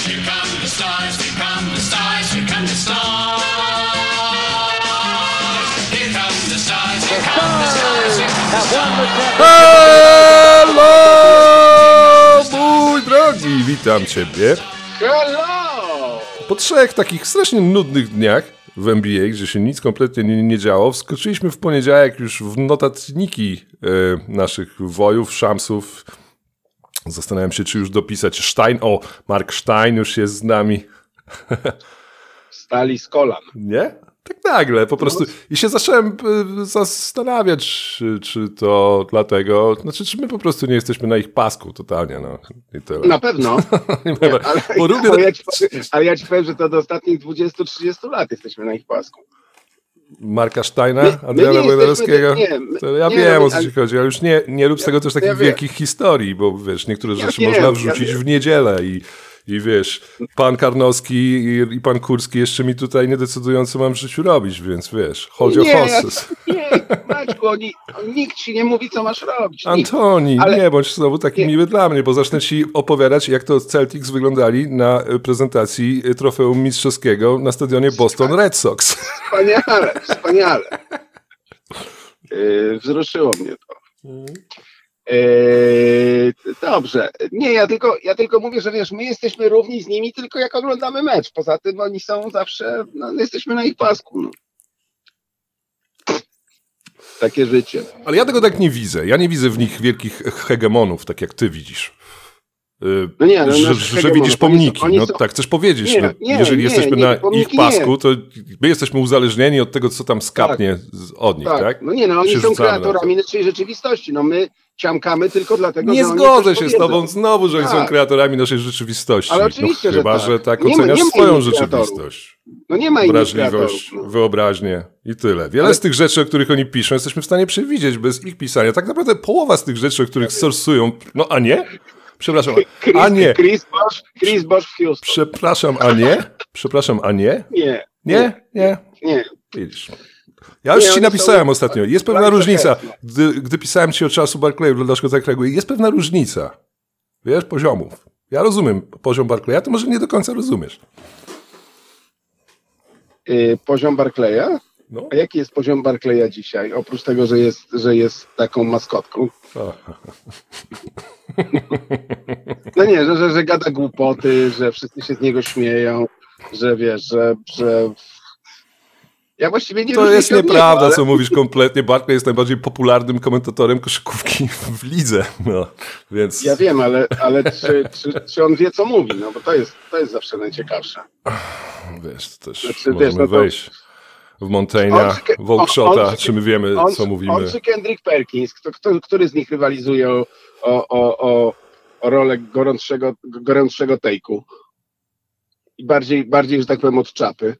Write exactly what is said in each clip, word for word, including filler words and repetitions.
here come the stars, here come the stars, here come the stars. Here come the stars, here come the stars, here come the stars. Hello, mój drogi, witam ciebie. Hello! Po trzech takich strasznie nudnych dniach w N B A, gdzie się nic kompletnie nie, nie działo, wskoczyliśmy w poniedziałek już w notatniki e, naszych wojów, szamsów. Zastanawiam się, czy już dopisać Stein. O, Mark Stein już jest z nami. Stali z kolan. Nie? Tak nagle, po prostu. I się zacząłem y, zastanawiać, czy, czy to dlatego, znaczy, czy my po prostu nie jesteśmy na ich pasku totalnie, no. I tyle. Na pewno. Nie, ale, Bo lubię... ale, ja ci powiem, ale ja ci powiem, że to do ostatnich dwudziestu trzydziestu lat jesteśmy na ich pasku. Marka Steina, My- my Adriana nie Wojnarowskiego. jesteśmy- nie, my- To ja nie, wiem, no, o co ale- ci chodzi, ale już nie, nie rób z tego też takich ja wiem. wielkich historii, bo wiesz, niektóre Ja rzeczy wiem, można ja wrzucić wiem. w niedzielę i, i wiesz, pan Karnowski i, i pan Kurski jeszcze mi tutaj nie decydują, co mam w życiu robić, więc wiesz, chodzi Nie, o ja- horses. Nie, Maćku, oni, nikt ci nie mówi, co masz robić. Nikt. Antoni, Ale- nie bądź znowu taki nie. miły dla mnie, bo zacznę ci opowiadać, jak to Celtics wyglądali na y, prezentacji y, trofeum mistrzowskiego na stadionie Boston Red Sox. Wspaniale, wspaniale. Yy, wzruszyło mnie to. Yy, dobrze. Nie, ja tylko, ja tylko mówię, że wiesz, my jesteśmy równi z nimi tylko jak oglądamy mecz. Poza tym oni są zawsze, no, jesteśmy na ich pasku. No. Takie życie. Ale ja tego tak nie widzę. Ja nie widzę w nich wielkich hegemonów, tak jak ty widzisz. Y, No nie, no że, nasz że hegemonów, widzisz oni pomniki. są- oni No są- tak, chcesz powiedzieć. Nie, no, nie, jeżeli nie, jesteśmy nie, na pomniki ich pasku, to my jesteśmy uzależnieni od tego, co tam skapnie z- od nich, tak? Tak. No nie, no oni Się są rzucamy na to. kreatorami naszej rzeczywistości. No my ciamkamy tylko dlatego, Nie że oni zgodzę coś się z powiedzą. tobą znowu, że oni są Tak. kreatorami naszej rzeczywistości. Ale oczywiście, no, że chyba, tak. że tak Nie ma- oceniasz nie ma swoją innych kreatorów. rzeczywistość. No nie ma innych kreatorów. Wrażliwość, No. wyobraźnię i tyle. Wiele Ale- z tych rzeczy, o których oni piszą, jesteśmy w stanie przewidzieć bez ich pisania. Tak naprawdę połowa z tych rzeczy, o których sorsują, no a nie? Przepraszam, Chris, a nie. Chris Bosh, Chris Bosh w Houston. Przepraszam, a nie? Przepraszam, a nie? Nie, Nie? Nie? nie. Widzisz. Ja już Nie, ci oni napisałem są- ostatnio. Jest pewna bardzo różnica. chętne. Gdy, gdy pisałem ci o Charlesu Barkleyu, dlaczego tak reaguję, jest pewna różnica. Wiesz, poziomów. Ja rozumiem poziom Barkleya, ty może nie do końca rozumiesz. Y, poziom Barclaya? No. A jaki jest poziom Barclaya dzisiaj? Oprócz tego, że jest, że jest taką maskotką. O. No nie, że, że, że gada głupoty, że wszyscy się z niego śmieją, że wiesz, że... że... Ja właściwie nie To różnię jest się od nieprawda, niego, ale- co mówisz kompletnie. Barkley jest najbardziej popularnym komentatorem koszykówki w lidze. No, więc... Ja wiem, ale, ale czy, czy, czy on wie, co mówi? No bo to jest, to jest zawsze najciekawsze. Wiesz, to też Znaczy, możemy wiesz, no to- wejść w Montaigne'a, On czy- w Oakshota, on czy- czy my wiemy, On, co mówimy. on czy Kendrick Perkins? Kto, kto, który z nich rywalizuje o, o, o, o, o rolę gorącszego, gorącszego tejku? I bardziej, bardziej, że tak powiem, od czapy.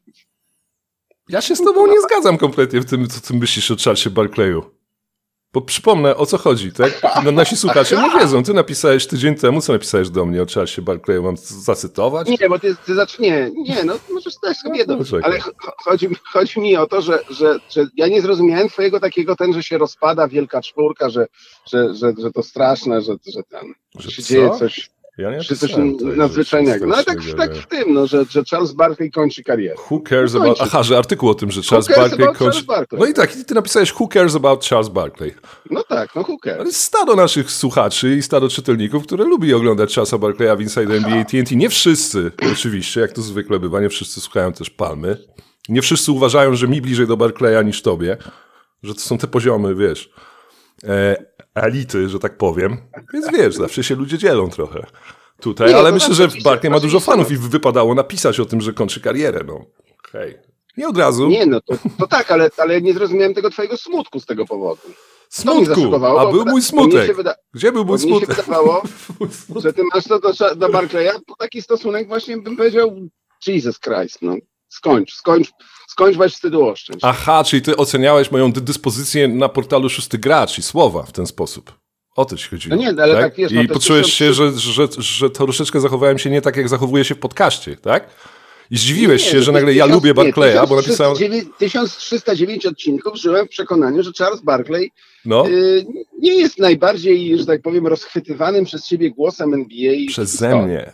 Ja się z tobą nie zgadzam kompletnie w tym, co ty myślisz o Charlesie Barkleyu. Bo przypomnę, o co chodzi, tak? No, nasi słuchacze nie wiedzą. Ty napisałeś tydzień temu, co napisałeś do mnie o Charlesie Barkleyu? Mam zacytować? Nie, bo ty, ty zacznie. Nie, no możesz też sobie No, no, czekaj. ale ch- chodzi, chodzi mi o to, że, że, że ja nie zrozumiałem twojego takiego ten, że się rozpada wielka czwórka, że, że, że, że to straszne, że, że tam Że się co? dzieje coś, Ja nie czy coś napisałem tutaj, że nadzwyczajnego. No ale tak, strasznego, tak nie. w tym, no, że, że Charles Barkley kończy karierę. Who cares No about... kończy. Aha, że artykuł o tym, że Charles cares Barkley about kończy... Charles Barkley? No i tak, i ty napisałeś Who cares about Charles Barkley? No tak, no who Ale cares? jest stado naszych słuchaczy i stado czytelników, które lubi oglądać Charlesa Barkleya w Inside N B A T N T. Nie wszyscy, oczywiście, jak to zwykle bywa, nie wszyscy słuchają też Palmy. Nie wszyscy uważają, że mi bliżej do Barkleya niż tobie. Że to są te poziomy, wiesz, e, elity, że tak powiem. Więc wiesz, zawsze się ludzie dzielą trochę tutaj, Nie, ale to myślę, tak, że oczywiście, Barkley ma dużo oczywiście. fanów i wypadało napisać o tym, że kończy karierę. No, hej. Nie od razu. Nie, no to, to tak, ale, ale nie zrozumiałem tego twojego smutku z tego powodu. To mnie Smutku, zaszokowało, a bo- był mój bo mnie smutek. się wyda- Gdzie był Bo mój mnie się smutek? wydawało, Mój smutek. że ty masz to do, do Barclaya, to taki stosunek właśnie bym powiedział, Jesus Christ, no skończ, skończ, skończ weź wstydu oszczędź. Aha, czyli ty oceniałeś moją dy- dyspozycję na portalu Szósty Gracz i słowa w ten sposób. O to ci chodziło. No nie, ale tak, wiesz, no I to poczułeś tysiąc- się, że, że, że to troszeczkę zachowałem się nie tak, jak zachowuję się w podcaście, tak? I zdziwiłeś Nie, się, no że to nagle ja tysiąc- lubię nie, Barclaya, bo napisałem... tysiąc trzysta dziewięć odcinków żyłem w przekonaniu, że Charles Barkley No, y, nie jest najbardziej, że tak powiem, rozchwytywanym przez siebie głosem N B A. w przeze historii. mnie.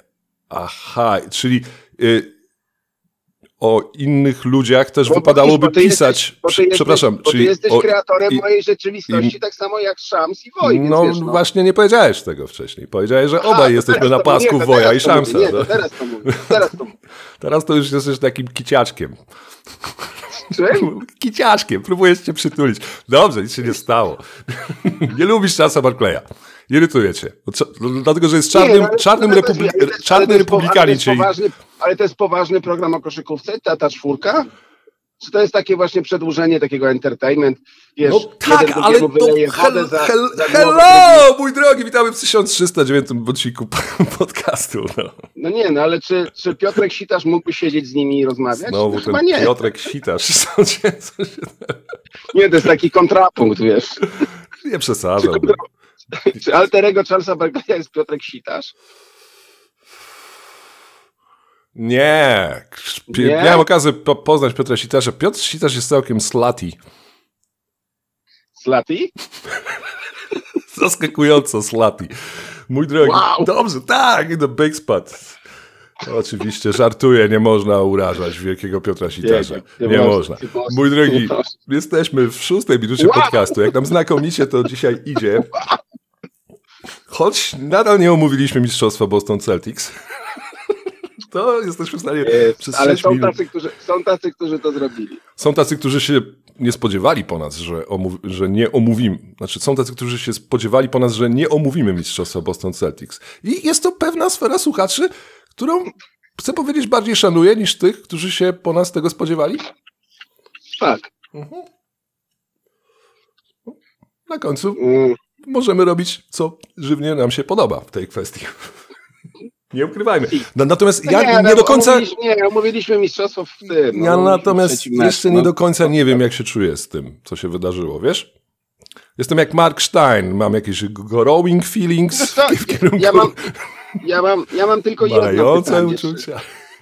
Aha, czyli y, o innych ludziach też Bo- wypadałoby bo ty pisać. Jesteś, bo ty Prze- jesteś, przepraszam, bo ty czyli jesteś o, kreatorem i- mojej rzeczywistości, i- tak samo jak Szams i Woj, więc no, wiesz, no. właśnie nie powiedziałeś tego wcześniej. Powiedziałeś, że Aha, obaj to jesteśmy teraz na to- pasku nie, to Woja teraz i to mówię, Szamsa. Nie, no. to teraz to mówię. Teraz to mówię. Teraz to już jesteś takim kiciaczkiem. Czym? Kiciaczkiem, próbujesz cię przytulić. Dobrze, nic się nie stało. Nie lubisz Charlesa Barkleya. Irytuje cię. No, cza- no, dlatego, że jest czarnym, Nie, ale- czarnym, ale to republi- jest- ale to jest- czarny ale to jest po- ale to republikanin jest cię. i- poważny- Ale to jest poważny program o koszykówce, ta, ta czwórka? Czy to jest takie właśnie przedłużenie takiego entertainment? Wiesz, No tak, jeden ale to... drugiemu wyleje wodę Hel, za, hel, za głowę. hello, mój drogi, witamy w tysiąc trzysta dziewiątym odcinku podcastu. No. No nie, no ale czy, czy Piotrek Sitarz mógłby siedzieć z nimi i rozmawiać? Znowu no, ten chyba nie. Piotrek Sitarz. Co się, co się... Nie, to jest taki kontrapunkt, wiesz. Nie przesadzałbym. Czy alterego Charlesa Barkleya jest Piotrek Sitarz? Nie. P- Nie? Miałem okazję po- poznać Piotra Sitarza. Piotr Sitarz jest całkiem slutty. Slutty? Zaskakująco slutty. Mój drogi. Wow. Dobrze, tak, the big spot. Oczywiście, żartuję, nie można urażać wielkiego Piotra Sitarza. Nie, Nie, nie nie można, można. nie można, Mój drogi, nie można. jesteśmy w szóstej minucie Wow. podcastu. Jak nam znakomicie to dzisiaj idzie. Choć nadal nie omówiliśmy mistrzostwa Boston Celtics. To jesteśmy w stanie Jest, przez ale sześć są minut... tacy, którzy, są tacy, którzy to zrobili. Są tacy, którzy się nie spodziewali po nas, że, omów- że nie omówimy. Znaczy, są tacy, którzy się spodziewali po nas, że nie omówimy mistrzostwa Boston Celtics. I jest to pewna sfera słuchaczy, którą, chcę powiedzieć, bardziej szanuję niż tych, którzy się po nas tego spodziewali. Tak. Na końcu Mm. możemy robić, co żywnie nam się podoba w tej kwestii. Nie ukrywajmy. Na- Natomiast No ja nie, no, do końca... Omówiliśmy, nie, omówiliśmy mistrzostwo w tym. No, Ja omówiliśmy natomiast trzeci mecz, jeszcze no. nie do końca nie wiem, jak się czuję z tym, co się wydarzyło, wiesz? Jestem jak Mark Stein, mam jakieś growing feelings Wiesz co, w kierunku ja mam, ja mam, ja mam tylko jedno mające pytanie. uczucia.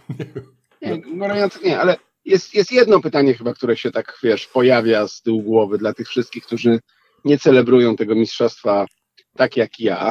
Nie, gorące nie, ale jest, jest jedno pytanie chyba, które się tak, wiesz, pojawia z tyłu głowy dla tych wszystkich, którzy nie celebrują tego mistrzostwa tak jak ja.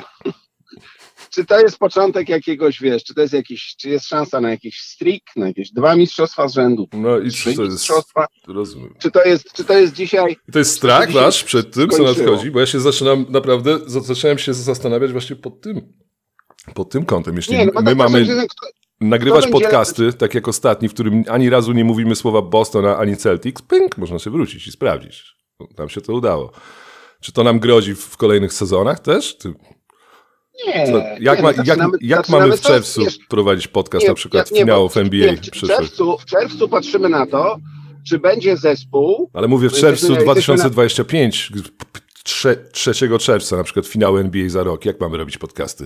Czy to jest początek jakiegoś, wiesz, czy to jest jakiś, czy jest szansa na jakiś streak, na jakieś dwa mistrzostwa z rzędu, No i trzy co to jest? mistrzostwa? Rozumiem. Czy to jest, czy to jest dzisiaj... I to jest strach dzisiaj wasz przed tym, co skończyło. nadchodzi? Bo ja się zaczynam naprawdę, zacząłem się zastanawiać właśnie pod tym, pod tym kątem. Jeśli Nie, no bo my tak mamy patrzę, że kto- nagrywać będzie- podcasty, tak jak ostatni, w którym ani razu nie mówimy słowa Boston, ani Celtics, pynk, można się wrócić i sprawdzić. Nam się to udało. Czy to nam grozi w kolejnych sezonach też? Ty, Nie, co, jak nie, ma, no, jak, zaczynamy- jak zaczynamy mamy w to, czerwcu wiesz, prowadzić podcast nie, na przykład ja- nie, finałów bo- N B nie, A w- w przyszłych? czerwcu, w czerwcu patrzymy na to, czy będzie zespół. Ale mówię w Bo jesteśmy- czerwcu jesteśmy dwa tysiące dwudziestym piątym, trze- trzeciego czerwca na przykład finały N B A za rok. Jak mamy robić podcasty?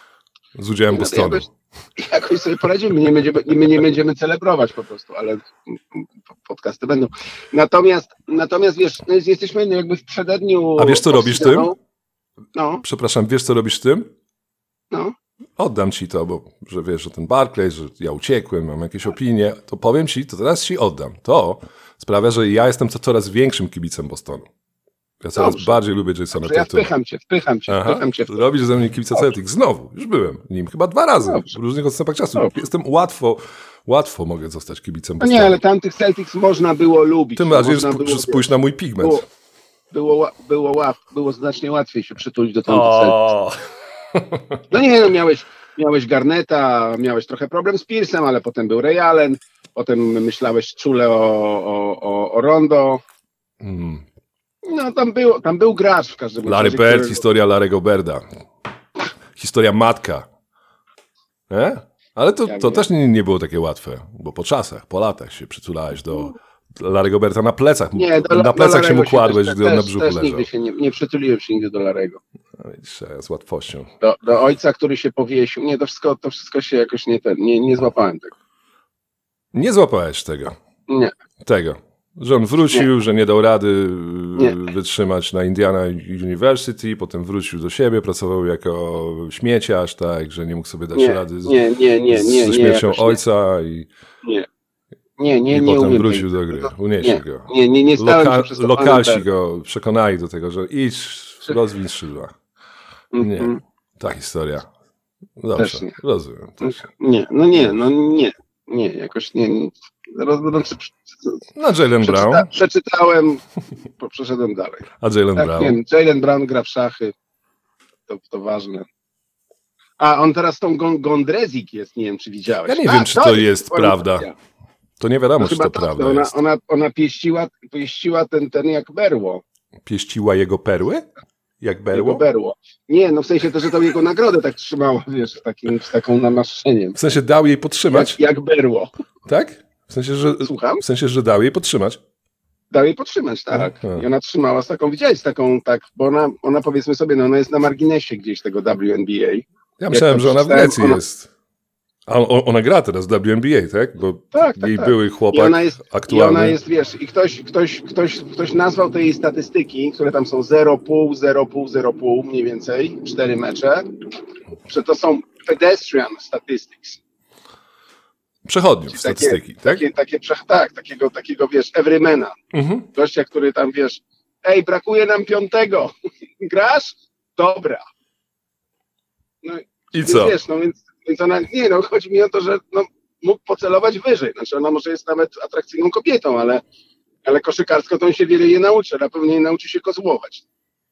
Z udziałem No to Bostonu. jakoś, jakoś sobie poradzimy, my nie, będziemy, my nie będziemy celebrować po prostu, ale podcasty będą. Natomiast, natomiast wiesz, no jest- jesteśmy jakby w przededniu... A wiesz, co robisz tym? off-seasonu. No, Przepraszam, wiesz co robisz tym? no. Oddam ci to, bo że wiesz, że ten Barclay, że ja uciekłem, mam jakieś opinie, to powiem ci, to teraz ci oddam. To sprawia, że ja jestem to coraz większym kibicem Bostonu. Ja coraz Dobrze. bardziej lubię Jasona Że ja Tatuma. wpycham cię, wpycham cię, Aha, wpycham cię. robisz ze mnie kibica Celtics. Znowu, już byłem nim chyba dwa razy, Dobrze. w różnych odstępach czasu. Dobrze. Jestem łatwo, łatwo mogę zostać kibicem No Bostonu. nie, ale tamtych Celtics można było lubić. Tym bardziej, można sp- było, spójrz na mój pigment. było, było, ła- było, łat, było znacznie łatwiej się przytulić do tamtych Celtics. O, No nie, no miałeś, miałeś Garneta, miałeś trochę problem z Pierce'em, ale potem był Ray Allen, potem myślałeś czule o, o, o, o Rondo. mm. No tam, było, tam był gracz w każdym Larry razie, Bird, którego- historia Larry'ego Birda. Historia matka. E? Ale to, Ja to wiem. też nie, nie było takie łatwe, bo po czasach, po latach się przytulałeś do Larry'ego Birda na plecach. Nie, do, na do plecach się Larry'ego mu kładłeś, też, gdy on na też, brzuchu też leżał. nigdy się nie, nie przytuliłem się nigdy do Larego. No widzisz, z łatwością. Do, do ojca, który się powiesił. Nie, to wszystko, to wszystko się jakoś nie, ten, nie, nie złapałem tego. Nie złapałeś tego. Nie. Tego. Że on wrócił, że nie dał rady Nie. y, wytrzymać na Indiana University, potem wrócił do siebie, pracował jako śmieciarz, tak, że nie mógł sobie dać Nie, rady z, nie, nie, nie, z, nie, ze nie, śmiercią jakoś nie. ojca i, Nie, nie, nie, i nie potem umiem wrócił tego. do gry. To- Unieśli Nie, go. nie, nie, nie stałem Loka, się przez to lokalsi panem go przekonali do tego, że idź, rozwin skrzydła. Nie, Mhm. ta historia. Dobrze, Też nie. rozumiem. Też. Nie, no nie, no nie, nie, jakoś nie. nie. Zaraz będę przy, przy, No Jaylen Brown. przeczyta, przeczytałem, po- przeszedłem dalej. A Jaylen Tak, Brown. wiem, Jaylen Brown gra w szachy, to, to ważne. A on teraz tą Gon- Gondrezik jest, nie wiem czy widziałeś. Ja nie tak, wiem, czy to jest dokładnie prawda. tak. To nie wiadomo, No czy chyba to tak, prawda no ona, jest. ona, ona pieściła, pieściła ten, ten jak berło. Pieściła jego perły? Jak Jego berło? berło. Nie, no w sensie to, że tą jego nagrodę tak trzymała, wiesz, z, takim, z taką namaszczeniem. W sensie dał jej podtrzymać? Jak, jak berło. Tak? W sensie, że, Słucham? w sensie, że dał jej podtrzymać? Dał jej podtrzymać, tak. Aha. I ona trzymała z taką, widziałeś, z taką, tak, bo ona, ona powiedzmy sobie, no ona jest na marginesie gdzieś tego W N B A. Ja myślałem, to że ona w przeczytałem, Grecji ona- jest. A on, ona gra teraz w W N B A, tak? Bo Tak, tak, jej tak. były I chłopak ona jest, aktualny. I ona jest, wiesz, i ktoś, ktoś, ktoś, ktoś nazwał te jej statystyki, które tam są zero przecinek pięć, zero przecinek pięć, zero przecinek pięć mniej więcej, cztery mecze, że to są pedestrian statistics. Przechodniów Takie- statystyki, tak? Takie, takie, prze- tak, takiego, takiego, wiesz, everymana. Mhm. Gościa, który tam, wiesz, ej, brakuje nam piątego, grasz? Dobra. No, I więc co? wiesz, no więc, więc ona, nie no, chodzi mi o to, że no, mógł pocelować wyżej, znaczy ona może jest nawet atrakcyjną kobietą, ale, ale koszykarsko to on się wiele nie nauczy, na pewno nie nauczy się kozłować.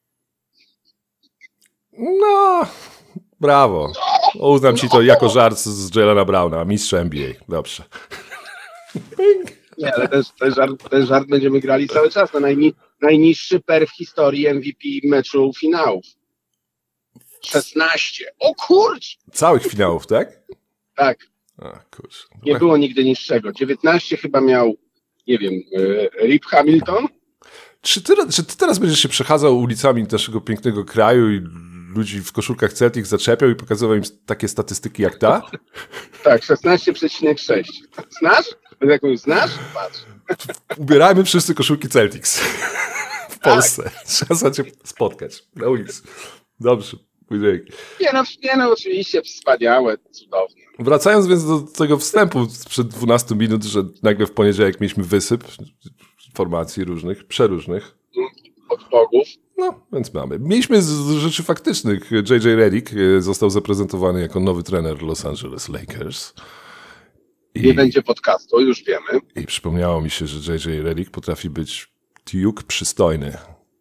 No, brawo. Uznam ci to jako żart z Jaylena Browna, mistrza N B A. Dobrze. Nie, ale ten, ten, żart, ten żart będziemy grali cały czas, na najni, najniższy per w historii M V P meczu finałów. szesnaście. O kurcz! Całych finałów, tak? Tak, A, kurczę. nie było nigdy niższego. dziewiętnaście chyba miał, nie wiem, e, Rip Hamilton. Czy ty, czy ty teraz będziesz się przechadzał ulicami naszego pięknego kraju i ludzi w koszulkach Celtics zaczepiał i pokazywał im takie statystyki jak ta? Tak, szesnaście przecinek sześć. Znasz? Będę jak mówił, znasz? Patrz. Ubierajmy wszyscy koszulki Celtics w Polsce. Trzeba cię spotkać na ulicy. Dobrze, mój dzięki. Nie no, nie no, oczywiście wspaniałe, cudownie. Wracając więc do tego wstępu sprzed dwunastu minut, że nagle w poniedziałek mieliśmy wysyp informacji różnych, przeróżnych. Od bogów. No, więc mamy. Mieliśmy z z rzeczy faktycznych. J J Redick e, został zaprezentowany jako nowy trener Los Angeles Lakers. I, Nie będzie podcastu, już wiemy. I przypomniało mi się, że J J Redick potrafi być Duke przystojny.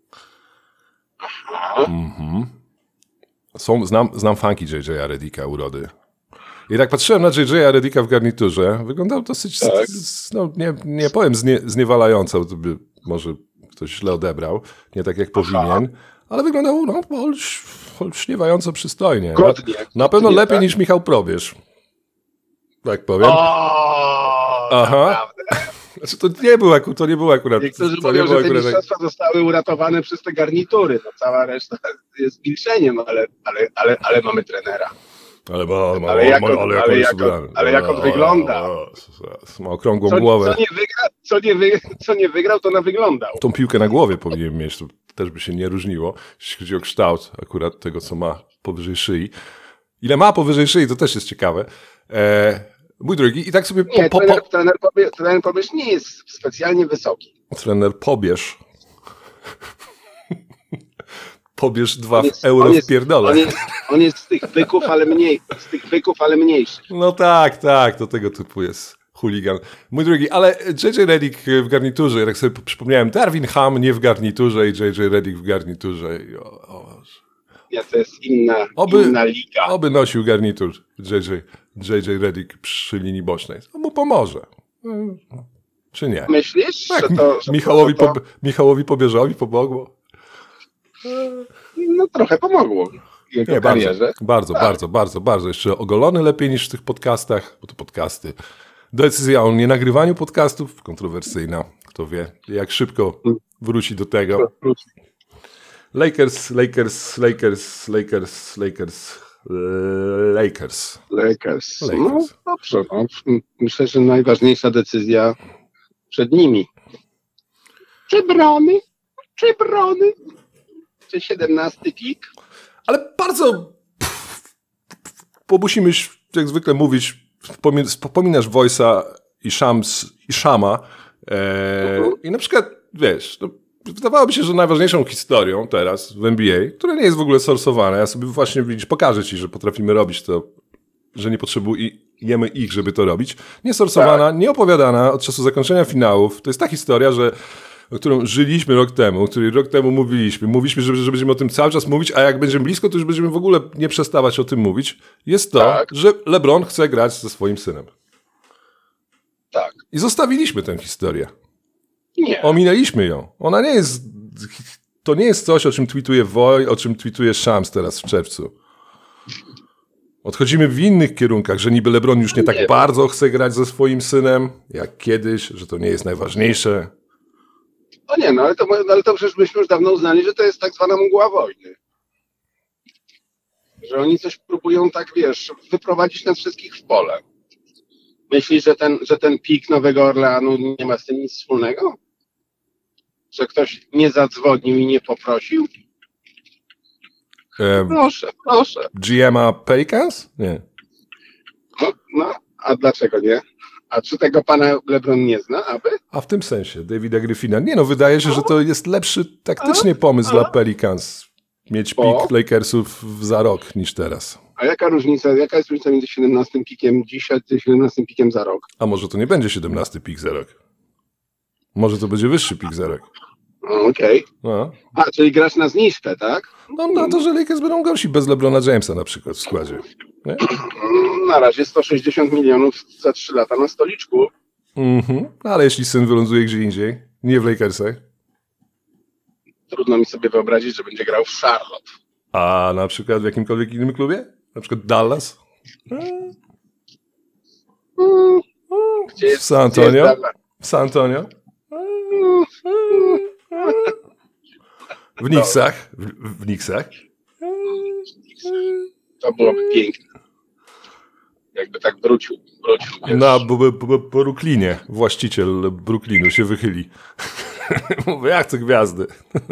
Mhm. Są, znam, znam fanki J J Redicka urody. I tak patrzyłem na J J Redicka w garniturze. Wyglądał dosyć, Tak. z, no, nie, nie powiem znie, zniewalająco, to by może ktoś źle odebrał. Nie tak jak powinien. Ale wyglądał no, olś, olśniewająco przystojnie. Godnie. Na, na pewno Nie, lepiej tak? niż Michał Probierz. Tak powiem. O, Aha. naprawdę. Znaczy, to nie był akurat, to nie było akurat. Niektórzy to nie mówią, było że te akurat- mistrzostwa zostały uratowane przez te garnitury. No, cała reszta jest milczeniem, ale, ale, ale, ale mamy trenera. Ale, ma, ma, Ale jak ma, on- ale jak ale on jest jak on- ubrany. ale jak on O, wygląda. o, o, Ma okrągłą Co, głowę. co, nie wygra, co, nie wy, co nie wygrał, to na wyglądał. Tą piłkę na głowie powinien mieć, to też by się nie różniło, jeśli chodzi o kształt akurat tego, co ma powyżej szyi. Ile ma powyżej szyi, to też jest ciekawe. E, mój drogi, i tak sobie Nie, po, po, trener, po, trener, Pobie- trener Pobierz nie jest specjalnie wysoki. trener pobierz. Pobierz dwa On jest- euro on w jest- pierdole. On jest, on jest z tych byków, ale mniej, z tych byków, ale mniejszych. No tak, tak, to tego typu jest chuligan. Mój drogi, ale J J Redick w garniturze, jak sobie przypomniałem, Darvin Ham nie w garniturze i J J Redick w garniturze. I O, o, Nie, to jest inna, Oby- inna liga. oby nosił garnitur J J, J J Redick przy linii bocznej. To mu pomoże. Mm, Czy nie? Myślisz, Tak, że to, że Michałowi, to, to, Pob- Michałowi Pobierzowi pomogło? no trochę pomogło jego Nie, bardzo, karierze. bardzo, Tak. bardzo, bardzo, bardzo. Jeszcze ogolony lepiej niż w tych podcastach, bo to podcasty. Decyzja o nienagrywaniu podcastów, kontrowersyjna, kto wie, jak szybko wróci do tego. Lakers, Lakers, Lakers, Lakers, Lakers, eee, Lakers. Lakers. Lakers. No dobrze, no. Myślę, że najważniejsza decyzja przed nimi. Czy brony? Czy brony? Czy siedemnasty pik? Ale bardzo, bo musimy jak zwykle mówić, wspomin- wspominasz Voice'a i Shams i Shama eee, Mhm. i na przykład, wiesz, no, wydawałoby się, że najważniejszą historią teraz w N B A, która nie jest w ogóle sorsowana, ja sobie właśnie, widzisz, pokażę ci, że potrafimy robić to, że nie potrzebujemy ich, żeby to robić. Nie sorsowana, tak. Nie opowiadana od czasu zakończenia finałów. To jest ta historia, że o którą żyliśmy rok temu, o której rok temu mówiliśmy. Mówiliśmy, że, że będziemy o tym cały czas mówić, a jak będziemy blisko, to już będziemy w ogóle nie przestawać o tym mówić. Jest to, tak. że LeBron chce grać ze swoim synem. Tak. I zostawiliśmy tę historię. Nie. Ominęliśmy ją. Ona nie jest... To nie jest coś, o czym tweetuje Woj, o czym tweetuje Shams teraz w czerwcu. Odchodzimy w innych kierunkach, że niby LeBron już nie tak nie. bardzo chce grać ze swoim synem, jak kiedyś, że to nie jest najważniejsze. No nie, no ale to, ale to przecież myśmy już dawno uznali, że to jest tak zwana mgła wojny. Że oni coś próbują tak, wiesz, wyprowadzić nas wszystkich w pole. Myślisz, że ten, że ten pik Nowego Orleanu nie ma z tym nic wspólnego? Że ktoś nie zadzwonił i nie poprosił? Um, proszę, proszę. G M a Pelicans? Nie. No, no, a dlaczego nie? A czy tego pana LeBron nie zna, aby? A w tym sensie, Davida Griffina. Nie no, wydaje się, a? że to jest lepszy taktycznie pomysł a? dla Pelicans. Mieć Bo? pik Lakersów za rok niż teraz. A jaka różnica, jaka jest różnica między siedemnastym pikiem dzisiaj, a siedemnastym pikiem za rok? A może to nie będzie siedemnasty pik za rok? Może to będzie wyższy pik za rok? Okej. Okay. No. A, czyli grasz na zniżkę, tak? No na to, że Lakers będą gorsi bez LeBrona Jamesa na przykład w składzie. Nie? Na razie sto sześćdziesiąt milionów za trzy lata na stoliczku. Mhm. Ale jeśli syn wyląduje gdzie indziej, nie w Lakersach. Trudno mi sobie wyobrazić, że będzie grał w Charlotte. A na przykład w jakimkolwiek innym klubie? Na przykład Dallas? Hmm. Gdzie jest, w San Antonio? W San Antonio? W Knicksach? W, w Knicksach? To byłoby piękne. Jakby tak wrócił. wrócił Na b- b- b- Brooklynie właściciel Brooklynu się wychyli. Mówię, ja chcę gwiazdy.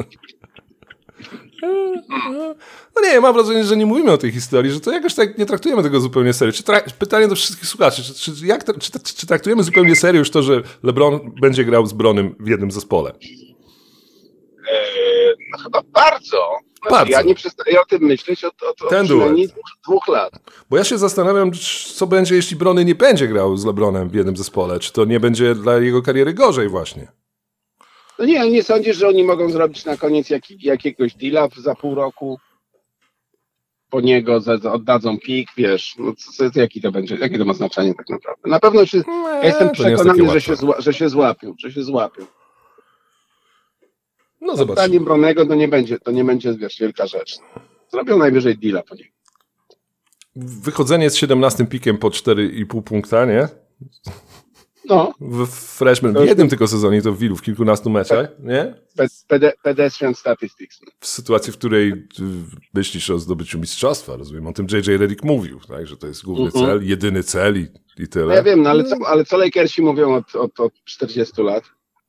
No nie, mam wrażenie, że nie mówimy o tej historii, że to jakoś tak nie traktujemy tego zupełnie serio. Czy tra- pytanie do wszystkich słuchaczy, czy, czy, jak tra- czy, czy traktujemy zupełnie serio już to, że LeBron będzie grał z Bronem w jednym zespole? Eee, no chyba bardzo. Znaczy, bardzo. Ja nie przestaję o tym myśleć od, od, od przynajmniej dwóch, dwóch lat. Bo ja się zastanawiam, co będzie, jeśli Brony nie będzie grał z LeBronem w jednym zespole. Czy to nie będzie dla jego kariery gorzej właśnie? No nie, nie sądzisz, że oni mogą zrobić na koniec jak, jakiegoś deala za pół roku? Po niego za, za, oddadzą pik, wiesz, no co, co, jaki to będzie, jakie to ma znaczenie tak naprawdę? Na pewno się, nie, ja jestem przekonany, że się, zła, że się złapią, że się złapią. No zobaczymy. Zdaniem Bronego to nie będzie, to nie będzie, wiesz, wielka rzecz. Zrobią najwyżej deala po niego. Wychodzenie z siedemnastym pikiem po cztery i pół punkta, nie? No. W freshman, w jednym tylko sezonie, to w ilu, w kilkunastu meczach, nie? Ped- pedestrian statistics. W sytuacji, w której myślisz o zdobyciu mistrzostwa, rozumiem, o tym J J Redick mówił, tak, że to jest główny uh-huh. cel, jedyny cel i, i tyle. No ja wiem, no ale co, ale co Lakersi mówią od, od, od czterdziestu lat?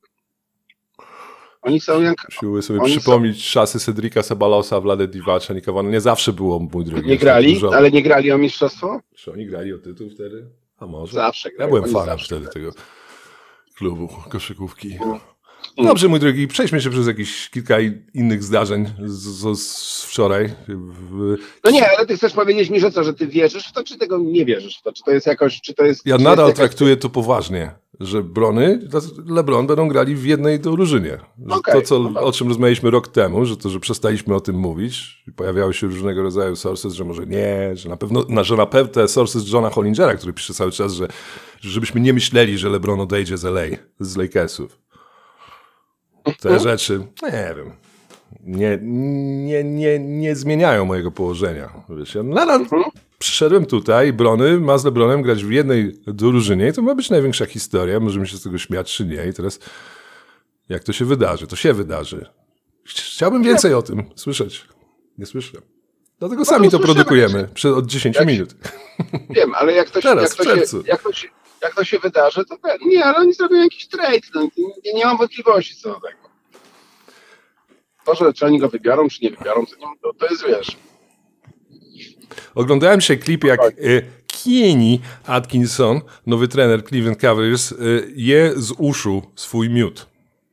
Oni są jak... Siły sobie przypomnieć są... czasy Cedrika Sebalosa, Vlade Divacza, Nikawano. Nie zawsze było, mój drogi. Nie grali? Dużo. Ale nie grali o mistrzostwo? Czy oni grali o tytuł wtedy? A może? Zawsze grali. Ja byłem fanem wtedy grali. tego klubu koszykówki. No. Dobrze, mój drogi, przejdźmy się przez jakieś kilka innych zdarzeń z, z, z wczoraj. W... No nie, ale ty chcesz powiedzieć mi, że co, że ty wierzysz w to, czy tego nie wierzysz w to? Czy to jest jakoś, czy to jest... Ja czy nadal jest jakaś... traktuję to poważnie, że Brony, LeBron będą grali w jednej drużynie. Okay, to, co, no o czym rozmawialiśmy rok temu, że to, że przestaliśmy o tym mówić i pojawiały się różnego rodzaju sources, że może nie, że na pewno, że na pewno te sources Johna Hollingera, który pisze cały czas, że żebyśmy nie myśleli, że LeBron odejdzie z L A, z Lakersów. Te uh-huh. rzeczy, nie wiem, nie, nie, nie, nie zmieniają mojego położenia. Wiesz, ja nadal uh-huh. przyszedłem tutaj, Brony ma z LeBronem grać w jednej drużynie i to ma być największa historia, możemy się z tego śmiać czy nie. I teraz jak to się wydarzy? To się wydarzy. Chciałbym więcej o tym słyszeć. Nie słyszę. Dlatego no, sami no, to produkujemy przed, od dziesięciu jak, minut. Wiem, ale jak to, teraz, jak to, się, jak to się Jak to się wydarzy, to nie, ale oni zrobią jakiś trade. No, nie, nie mam wątpliwości co do tego. To, że czy oni go wybiorą, czy nie wybiorą, to, nie, to, to jest, wiesz. Oglądałem się klip, jak y, Kenny Atkinson, nowy trener Cleveland Cavaliers, y, je z uszu swój miód.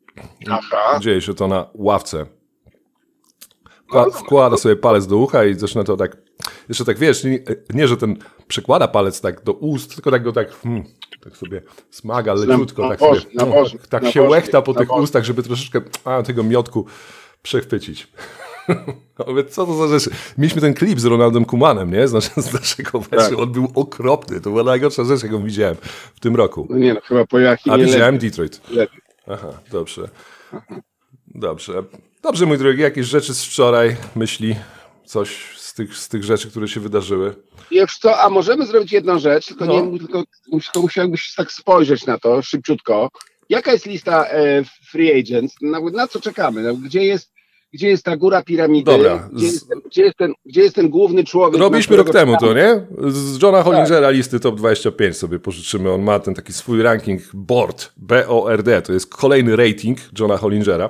Aha. Dzieje się to na ławce. Wkła- Wkłada sobie palec do ucha i zaczyna to tak, jeszcze tak wiesz, nie, nie że ten przekłada palec tak do ust, tylko tak go tak, hmm, tak sobie smaga leciutko, tak, sobie, na no, bożnie, tak na się bożnie, łechta po na tych bożnie. ustach, żeby troszeczkę a, tego miotku przechwycić. Mówię, co to za rzeczy? Mieliśmy ten klip z Ronaldem Koemanem, nie? Z, nasze, z naszego meczu. Tak. On był okropny. To była najgorsza rzecz, jaką widziałem w tym roku. No nie no, chyba po Joachimie A widziałem lepiej. Detroit. lepiej. Aha, dobrze. Dobrze. Dobrze, mój drogi, jakieś rzeczy z wczoraj, myśli, coś z tych, z tych rzeczy, które się wydarzyły. Wiesz co, a możemy zrobić jedną rzecz, tylko, No. nie, tylko, tylko musiałbyś tak spojrzeć na to szybciutko. Jaka jest lista e, free agents? Na, na co czekamy? Na, gdzie, jest, gdzie jest ta góra piramidy? Dobra, Gdzie, z- jest ten, gdzie, jest ten, gdzie jest ten główny człowiek? Robiliśmy na rok temu którego- to, nie? Z Johna Hollingera listy top dwadzieścia pięć sobie pożyczymy. On ma ten taki swój ranking board, B O R D. To jest kolejny rating Johna Hollingera.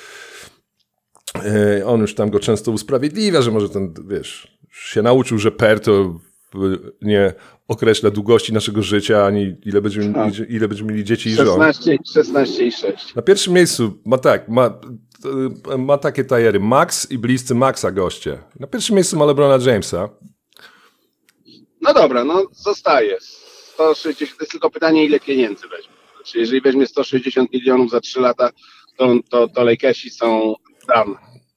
E, On już tam go często usprawiedliwia, że może ten, wiesz, się nauczył, że per to y, nie określa długości naszego życia, ani ile będziemy, Tak. ile będziemy mieli dzieci i żon. szesnaście, szesnaście i sześć. Na pierwszym miejscu ma tak, ma, y, ma takie tajery Max i bliscy Maxa goście. Na pierwszym miejscu ma LeBrona Jamesa. No dobra, no zostaje. sto sześćdziesiąt, to jest tylko pytanie, ile pieniędzy weźmie. Znaczy, jeżeli weźmie sto sześćdziesiąt milionów za trzy lata, to, to, to Lakersi są dawne.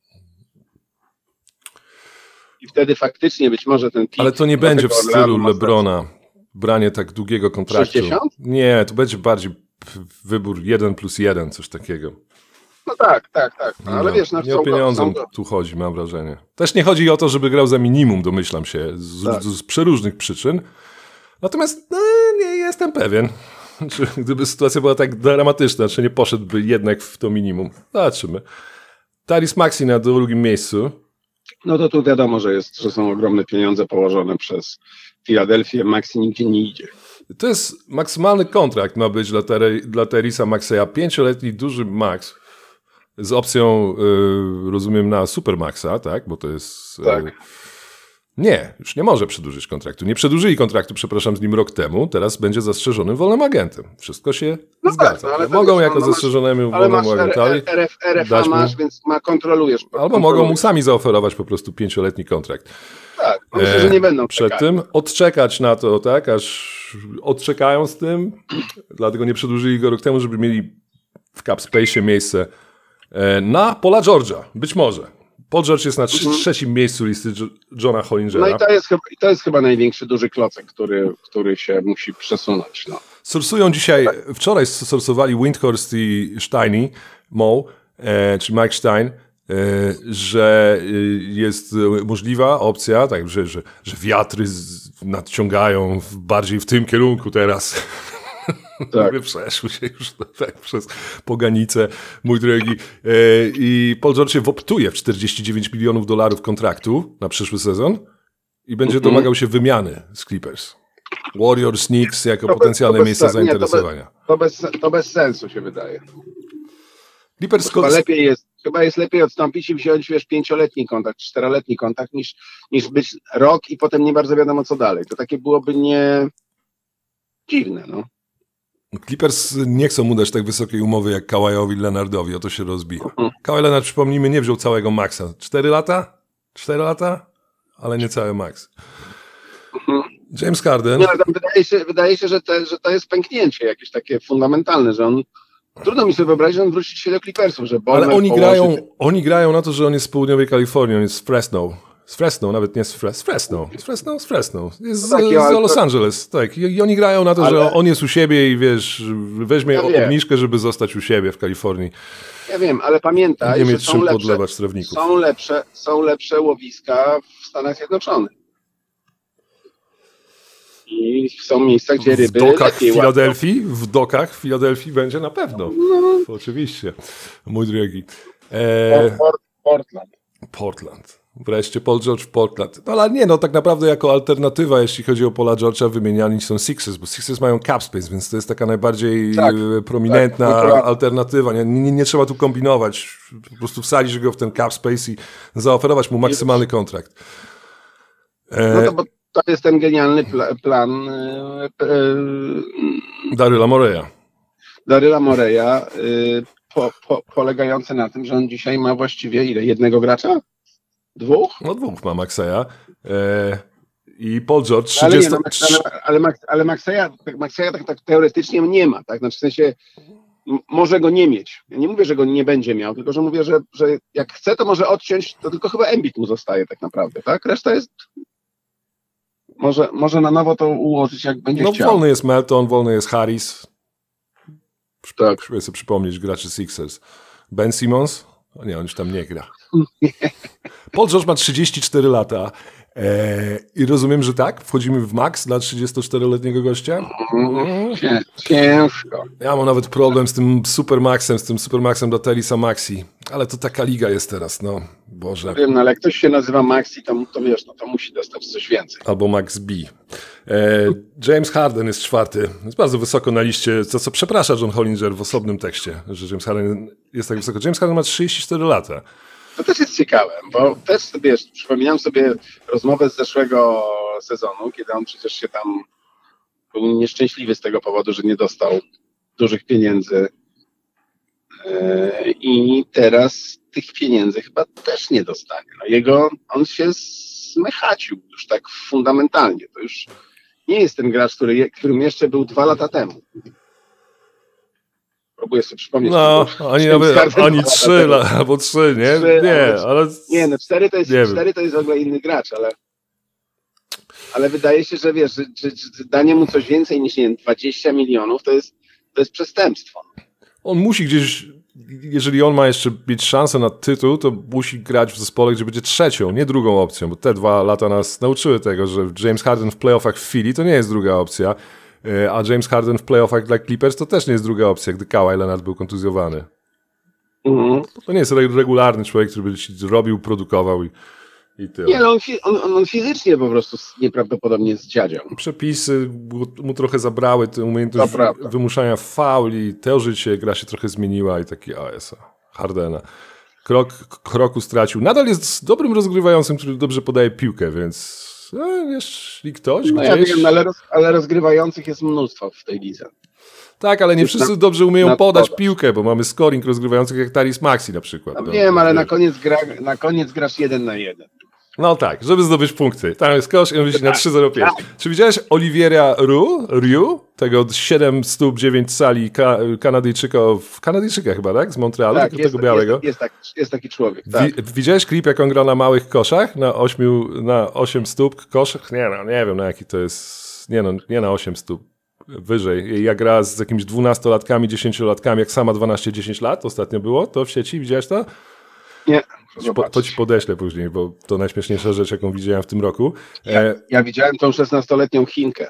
I wtedy faktycznie być może ten pik... Ale to nie do będzie w tego Orlanu stylu ma LeBrona branie tak długiego kontraktu. sześćdziesiąt? Nie, to będzie bardziej p- wybór jeden plus jeden, coś takiego. No tak, tak, tak. No, ale No, wiesz, no nie o chcą go- pieniądze chcą go- tu chodzi, mam wrażenie. Też nie chodzi o to, żeby grał za minimum, domyślam się, z, Tak. z, z przeróżnych przyczyn. Natomiast no, nie jestem pewien, czy gdyby sytuacja była tak dramatyczna, czy nie poszedłby jednak w to minimum. Zobaczymy. Tyrese Maxey na drugim miejscu. No to tu wiadomo, że, jest, że są ogromne pieniądze położone przez Filadelfię. Maxi nigdzie nie idzie. To jest maksymalny kontrakt ma być dla, Tere, dla Teresa Maxeya. Pięcioletni duży max z opcją, y, rozumiem, na Supermaxa, tak? Bo to jest... y, Tak. Nie, już nie może przedłużyć kontraktu. Nie przedłużyli kontraktu, przepraszam, z nim rok temu. Teraz będzie zastrzeżonym wolnym agentem. Wszystko się No zgadza. tak, no ale to mogą wiesz, jako no, masz- zastrzeżonemu Ale masz wolnemu R- agentowi, R- R F A dać mu- masz, więc ma kontrolujesz. albo mogą mu kontrolujesz. sami zaoferować po prostu pięcioletni kontrakt. Tak, no myślę, że nie będą przed czekać. tym, odczekać na to, tak, aż odczekają z tym, dlatego nie przedłużyli go rok temu, żeby mieli w cap space miejsce e, na Paula George'a, być może. Paul George jest na trz- Mhm. trzecim miejscu listy Jo- Johna Hollingera. No i to jest, chyba, i to jest chyba największy duży klocek, który, który się musi przesunąć. No. Sorsują dzisiaj, wczoraj sorsowali Windhorst i Steiny, Mo, e, czy Mike Stein, e, że e, jest e, możliwa opcja, tak, że, że, że wiatry z, nadciągają w, bardziej w tym kierunku teraz. Tak. Przeszły się już tak przez poganicę, mój drogi. E, I Paul George się woptuje w czterdzieści dziewięć milionów dolarów kontraktu na przyszły sezon i będzie Mhm. domagał się wymiany z Clippers. Warriors, Knicks jako To bez- potencjalne to bez miejsca sen- nie, to bez- zainteresowania. To bez, to bez sensu się wydaje. Clippers Chyba sko- lepiej jest, chyba jest lepiej odstąpić i wziąć, wiesz, pięcioletni kontakt, czteroletni kontakt, niż, niż być rok i potem nie bardzo wiadomo co dalej. To takie byłoby nie dziwne, no. Clippers nie chcą mu dać tak wysokiej umowy jak Kawajowi Leonardowi, o to się rozbija. Mhm. Kawhi Leonard, przypomnijmy, nie wziął całego maksa. Cztery lata? Cztery lata? Ale nie cały max. Mhm. James Harden. Nie, ale tam wydaje się, wydaje się że, te, że to jest pęknięcie jakieś takie fundamentalne, że on, trudno mi sobie wyobrazić, że on wróci się do Clippersów, że Ale Ballmer oni położy- grają, oni grają na to, że on jest z południowej Kalifornii, on jest z Fresno. Z Fresno, nawet nie z Fresno. Z Fresno, z Fresno, z Fresno. Jest z, No tak, z ale to- Los Angeles, tak. I, I oni grają na to, Ale- że on jest u siebie i wiesz, weźmie Ja wiem. obniżkę, żeby zostać u siebie w Kalifornii. Ja wiem, ale pamiętaj, Nie że mieć są czym lepsze, podlewać trawników. są, lepsze, są lepsze łowiska w Stanach Zjednoczonych. I są miejsca, gdzie W ryby dokach w lepiej łapią. Filadelfii, w dokach w Filadelfii będzie na pewno. Oczywiście, mój drogi. E, Port- Portland. Portland. Wreszcie Paul George w Portland. No ale nie, no tak naprawdę jako alternatywa, jeśli chodzi o Paula George'a, wymieniani są Sixers, bo Sixers mają cap space, więc to jest taka najbardziej Tak, e, prominentna tak, naturalnie. alternatywa. Nie, nie, nie trzeba tu kombinować. Po prostu wsadzić go w ten cap space i zaoferować mu maksymalny kontrakt. E, No to, bo to jest ten genialny pla- plan e, e, Daryla Moreya. Daryla Moreya. E, po, po, polegające na tym, że on dzisiaj ma właściwie ile? Jednego gracza? Dwóch? No dwóch ma Maxeya. E, I Paul George trzydzieści... trzydzieści... Ale, nie, no, ale, ale, Max, ale Maxeya, Maxeya tak, tak teoretycznie nie ma, tak? Znaczy w sensie m- może go nie mieć. Ja nie mówię, że go nie będzie miał, tylko że mówię, że, że jak chce, to może odciąć, to tylko chyba Embiid mu zostaje tak naprawdę, tak? Reszta jest... Może, może na nowo to ułożyć, jak będzie No chciał. wolny jest Melton, wolny jest Harris. Tak. Próbuję sobie przypomnieć graczy Sixers. Ben Simmons? O nie, on już tam nie gra. Paul George ma trzydzieści cztery lata. Eee, I rozumiem, że tak? Wchodzimy w max dla trzydziestoczteroletniego gościa? Mm, cię- ciężko. Ja mam nawet problem z tym Supermaxem, z tym Supermaxem dla Terisa Maxi. Ale to taka liga jest teraz, no. Boże. Wiem, no ale jak ktoś się nazywa Maxi, to, to wiesz, no to musi dostać coś więcej. Albo Max B. Eee, James Harden jest czwarty. Jest bardzo wysoko na liście, za co przeprasza John Hollinger w osobnym tekście, że James Harden jest tak wysoko. James Harden ma trzydzieści cztery lata. To też jest ciekawe, bo też wiesz, przypominam sobie rozmowę z zeszłego sezonu, kiedy on przecież się tam był nieszczęśliwy z tego powodu, że nie dostał dużych pieniędzy. Yy, I teraz tych pieniędzy chyba też nie dostanie. No jego, on się zmechacił już tak fundamentalnie. To już nie jest ten gracz, który, je- którym jeszcze był dwa lata temu. Próbuję sobie przypomnieć. No, to oni był nawet, Harden oni dwa lata trzy, temu. la- albo trzy, nie? Trzy, Nie, albo- ale... Nie, no cztery to jest, Nie wiem. cztery to jest w ogóle inny gracz, ale, ale wydaje się, że wiesz, że, że, że danie mu coś więcej niż nie wiem, dwadzieścia milionów to jest, to jest przestępstwo. On musi gdzieś, jeżeli on ma jeszcze mieć szansę na tytuł, to musi grać w zespole, gdzie będzie trzecią, nie drugą opcją, bo te dwa lata nas nauczyły tego, że James Harden w playoffach w Philly to nie jest druga opcja, e, a James Harden w playoffach dla Clippers to też nie jest druga opcja, gdy Kawhi Leonard był kontuzjowany. Mhm. To nie jest re- regularny człowiek, który by ci robił, produkował i, i tyle. Nie, no on, fi- on, on, on fizycznie po prostu s- nieprawdopodobnie zdziadział. Przepisy mu, mu trochę zabrały, tę umiejętność To prawda. wymuszania fauli, to życie, gra się trochę zmieniła i taki A S A, Hardena. Krok, kroku stracił. Nadal jest dobrym rozgrywającym, który dobrze podaje piłkę, więc no, jeśli ktoś No ja gdzieś... wiem, ale, roz, ale rozgrywających jest mnóstwo w tej lidze. Tak, ale nie jest wszyscy na- dobrze umieją na podać podać. piłkę, bo mamy scoring rozgrywających jak Taris Maxi na przykład. No No, wiem, ale na wiesz. koniec, gra, na koniec grasz jeden na jeden. No tak, żeby zdobyć punkty. Tam jest kosz i on wyjdzie na Tak, trzy zero pięć. tak. Czy widziałeś Oliviera Rue, Rue, tego siedem stóp dziewięć cali ka- Kanadyjczyka, w Kanadyjczyka chyba, tak? Z Montrealu, Tak, tego, jest, tego białego. jest, jest, taki, jest taki człowiek. Tak. Wi- widziałeś klip, jak on gra na małych koszach? Na ośmiu, na osiem stóp koszach? Nie no, nie wiem na jaki to jest, nie no, nie na osiem stóp. Wyżej. Ja gra z jakimiś dwunastolatkami, dziesięciolatkami, jak sama dwanaście dziesięć lat ostatnio było, to w sieci, widziałeś to? Nie, To ci, po, to ci podeślę później, bo to najśmieszniejsza rzecz, jaką widziałem w tym roku. E, Ja widziałem tą szesnastoletnią Chinkę,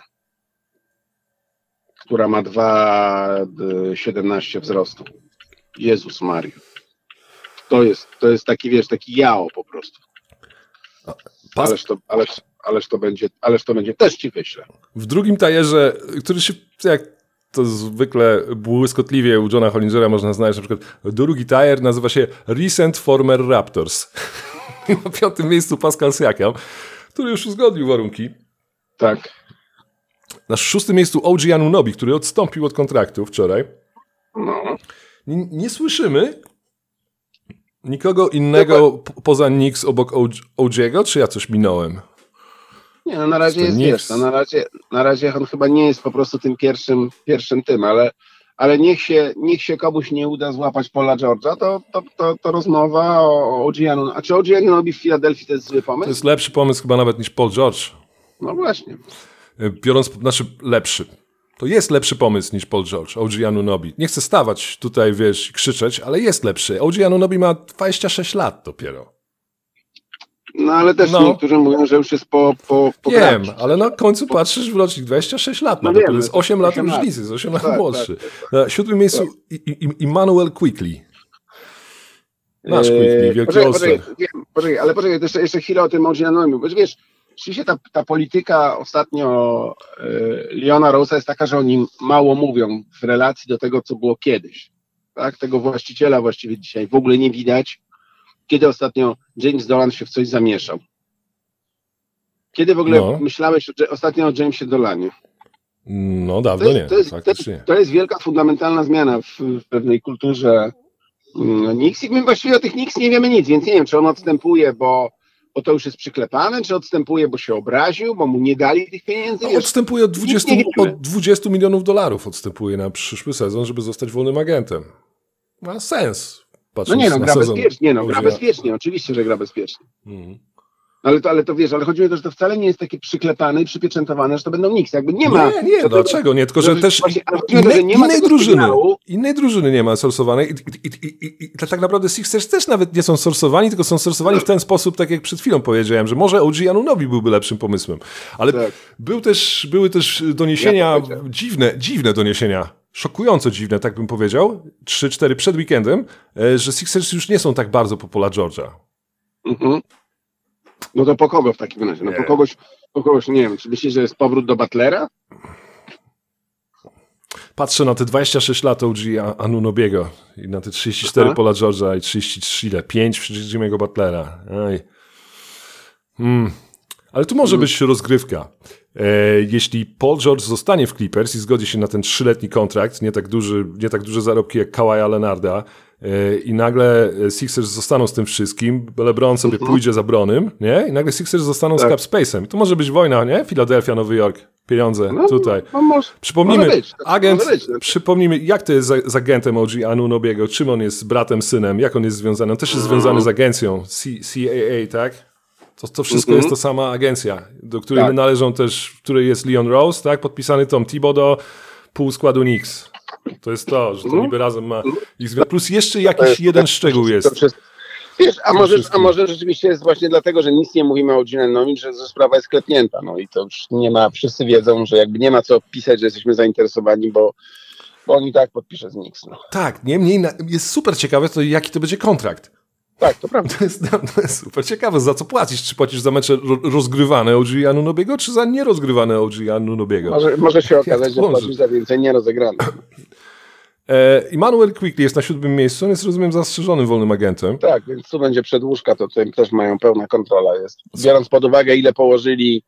która ma dwa siedemnaście wzrostu. Jezus Maria. To jest, to jest taki, wiesz, taki jao po prostu. pas, Ależ to, ależ, ależ to będzie, ależ to będzie, też ci wyślę. w drugim tajerze, który się, jak to zwykle błyskotliwie u Johna Hollingera można znaleźć, na przykład drugi tajer nazywa się Recent Former Raptors. Na piątym miejscu Pascal Siakam, który już uzgodnił warunki. Tak. Na szóstym miejscu O G Anunoby, który odstąpił od kontraktu wczoraj. No. Nie, nie słyszymy nikogo innego po- poza Knicks obok O G'ego, czy ja coś minąłem? Nie, no na razie To jest, Knicks. wiesz, no na razie, na razie on chyba nie jest po prostu tym pierwszym, pierwszym tym, ale, ale niech się, niech się komuś nie uda złapać Paula George'a, to, to, to, to rozmowa o O G Anunoby. A czy O G Anunoby w Filadelfii to jest zły To pomysł? jest lepszy pomysł chyba nawet niż Paul George. No właśnie. Biorąc, znaczy lepszy. To jest lepszy pomysł niż Paul George, O G Anunoby. Nie chcę stawać tutaj, wiesz, i krzyczeć, ale jest lepszy. O G Anunoby ma dwadzieścia sześć lat dopiero. No ale też No. niektórzy mówią, że już jest po, po, po Wiem, graniu. ale na końcu patrzysz w rocznik dwadzieścia sześć lat. No No, wiem, to jest to osiem lat osiem lat. różnicy, jest osiem lat Tak, młodszy. tak, tak, Na siódmym miejscu I, I, Immanuel Quickly. Nasz Quickly, wielki poczekaj, All-Star. poczekaj, wiem, poczekaj, ale poczekaj, jeszcze, jeszcze chwilę o tym O G Anunoby, bo wiesz, oczywiście ta, ta polityka ostatnio e, Leona Rose'a jest taka, że oni mało mówią w relacji do tego, co było kiedyś. Tak? Tego właściciela właściwie dzisiaj w ogóle nie widać. Kiedy ostatnio James Dolan się w coś zamieszał? Kiedy w ogóle No. myślałeś o, ostatnio o Jamesie Dolanie? No dawno To nie, jest, to, jest, to, faktycznie. jest, to jest wielka, fundamentalna zmiana w, w pewnej kulturze No, Knicks, my właściwie o tych Knicks nie wiemy nic, więc nie wiem, czy on odstępuje, bo, bo to już jest przyklepane, czy odstępuje, bo się obraził, bo mu nie dali tych pieniędzy. No, Wiesz, odstępuje od dwudziestu, nie wiemy. od dwudziestu milionów dolarów odstępuje na przyszły sezon, żeby zostać wolnym agentem. Ma sens. No Patrząc nie no, na gra sezon. bezpiecznie, nie no, gra Chodzi- bezpiecznie, oczywiście, że gra bezpiecznie. Mhm. Ale to, ale to wiesz, ale chodzi mi o to, że to wcale nie jest takie przyklepane i przypieczętowane, że to będą Knicks. Jakby nie ma. Nie, nie, to dlaczego nie? Tylko, że to- też właśnie, ale chodzi mi o to, innej, że nie ma innej tego drużyny, sygnału. innej drużyny nie ma sorsowanej i, i, i, i, i tak naprawdę Sixers też nawet nie są sorsowani, tylko są sorsowani w ten sposób, tak jak przed chwilą powiedziałem, że może O G Anunoby byłby lepszym pomysłem. Ale Tak. był też, były też doniesienia, Ja powiedziałem. dziwne, dziwne doniesienia, szokująco dziwne, tak bym powiedział, trzy cztery przed weekendem, e, że Sixers już nie są tak bardzo po Paula George'a. Mhm. No to po kogo w takim razie? No po Nie. kogoś, po kogoś, nie wiem, czy myślisz, że jest powrót do Butlera? Patrzę na te dwadzieścia sześć lat O G Anunobiego i na te trzydzieści cztery Aha. Paula George'a i trzydzieści trzy, ile? pięć przecież Jimmy'ego Butlera. Oj. Hmm. Ale tu może być rozgrywka. E, jeśli Paul George zostanie w Clippers i zgodzi się na ten trzyletni kontrakt, nie tak duży, nie tak duże zarobki jak Kawaja Leonarda, e, i nagle Sixers zostaną z tym wszystkim, LeBron sobie pójdzie za Bronym, nie? I nagle Sixers zostaną Tak. z cap space'em. To może być wojna, nie? Philadelphia, Nowy Jork, pieniądze No, tutaj. No może, Przypomnijmy, może być, to agent, może być, no. przypomnijmy, jak to jest z, z agentem O G Anunobiego, czym on jest bratem, synem, jak on jest związany. On też jest związany z agencją C A A, tak? To, to wszystko Mhm. jest to sama agencja, do której Tak. należą też, w której jest Leon Rose, tak? Podpisany Tom Thibodeau, pół składu Knicks. To jest to, że to Mhm. niby razem ma ich związek. Plus jeszcze To jakiś jest- jeden szczegół to jest. wszystko- Wiesz, a może, a wszystkim. może rzeczywiście jest właśnie dlatego, że nic nie mówimy o Ginennowi, że, że sprawa jest klepnięta. No i to już nie ma, wszyscy wiedzą, że jakby nie ma co pisać, że jesteśmy zainteresowani, bo, bo on i tak podpisze z Knicks. No. Tak, niemniej na- jest super ciekawe, to jaki to będzie kontrakt. Tak, to prawda. To jest, to jest super ciekawe, za co płacisz? Czy płacisz za mecze ro, rozgrywane O G Anunobiego, czy za nierozgrywane O G Anunobiego? Może, może się okazać, że może? płacisz za więcej nierozegranych. E, Emmanuel Quickley jest na siódmym miejscu, on jest, rozumiem, zastrzeżonym wolnym agentem. Tak, więc tu będzie przedłużka, to tutaj też mają pełna kontrola jest. Biorąc pod uwagę, ile położyli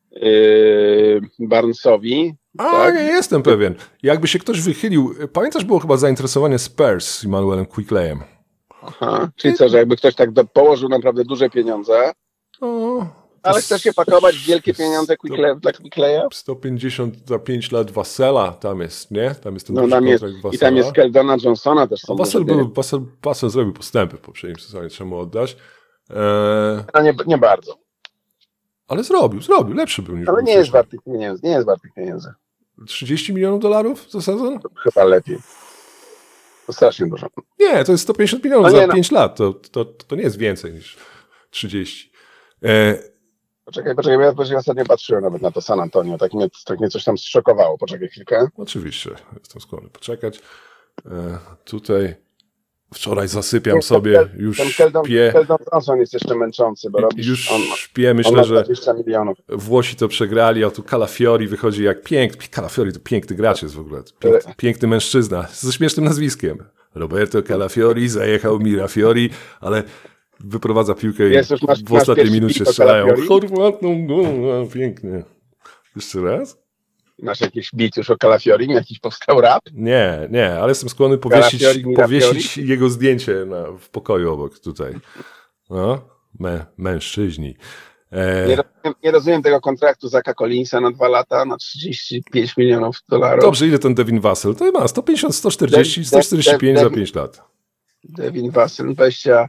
yy, Barnesowi. A, tak? nie jestem pewien. Jakby się ktoś wychylił, pamiętasz, było chyba zainteresowanie Spurs z Emmanuelem Quickleyem. Aha, czyli co, że jakby ktoś tak do, położył naprawdę duże pieniądze, O, ale chce się pakować w wielkie pieniądze Quickleya, dla Quickleya? sto pięćdziesiąt za pięć lat Wassela tam jest, nie? Tam jest ten No duży tam jest, kontrakt i tam jest Wassela. Keldona Johnsona też są A Vassell, duże był, Vassell, Vassell zrobił postępy w poprzednim sezonie, trzeba mu oddać. E, No nie, nie bardzo, ale zrobił, zrobił, lepszy był niż ale był nie jest wcześniej. wart tych pieniędzy, nie jest wart tych pieniędzy, trzydzieści milionów dolarów za sezon? chyba lepiej. To strasznie dużo. Nie, to jest sto pięćdziesiąt milionów No za nie, no. pięć lat, to, to, to nie jest więcej niż trzydzieści. E, Poczekaj, poczekaj, bo ja właśnie ostatnio patrzyłem nawet na to San Antonio, tak mnie, tak mnie coś tam zszokowało, poczekaj chwilkę. Oczywiście, jestem skłonny poczekać. E, tutaj wczoraj zasypiam sobie, już Ten Keldon, śpię, Keldon Johnson jest jeszcze męczący, bo robisz, już on, śpię, on myślę, ma że dwadzieścia milionów. Włosi to przegrali, a tu Calafiori wychodzi jak piękny, Calafiori to piękny gracz jest w ogóle, piękny, piękny mężczyzna, ze śmiesznym nazwiskiem. Roberto Calafiori, zajechał Mirafiori, ale wyprowadza piłkę i Jest, już masz- w masz ostatniej pierwszy minucie bit o strzelają. Calafiori? Chorwatną głowę, pięknie. Jeszcze raz? Masz jakiś beat już o Calafiorim, jakiś powstał rap? Nie, nie, ale jestem skłonny powiesić, Calafiori, Mirafiori? powiesić jego zdjęcie na, w pokoju obok tutaj. No, mę, mężczyźni. E, Nie rozumiem, nie rozumiem tego kontraktu Zaka Collinsa na dwa lata, na trzydzieści pięć milionów dolarów. dobrze, ile ten Devin Vassell? To ma sto pięćdziesiąt, sto czterdzieści, De- sto czterdzieści pięć de- za de- pięć lat. Devin Vassell dwadzieścia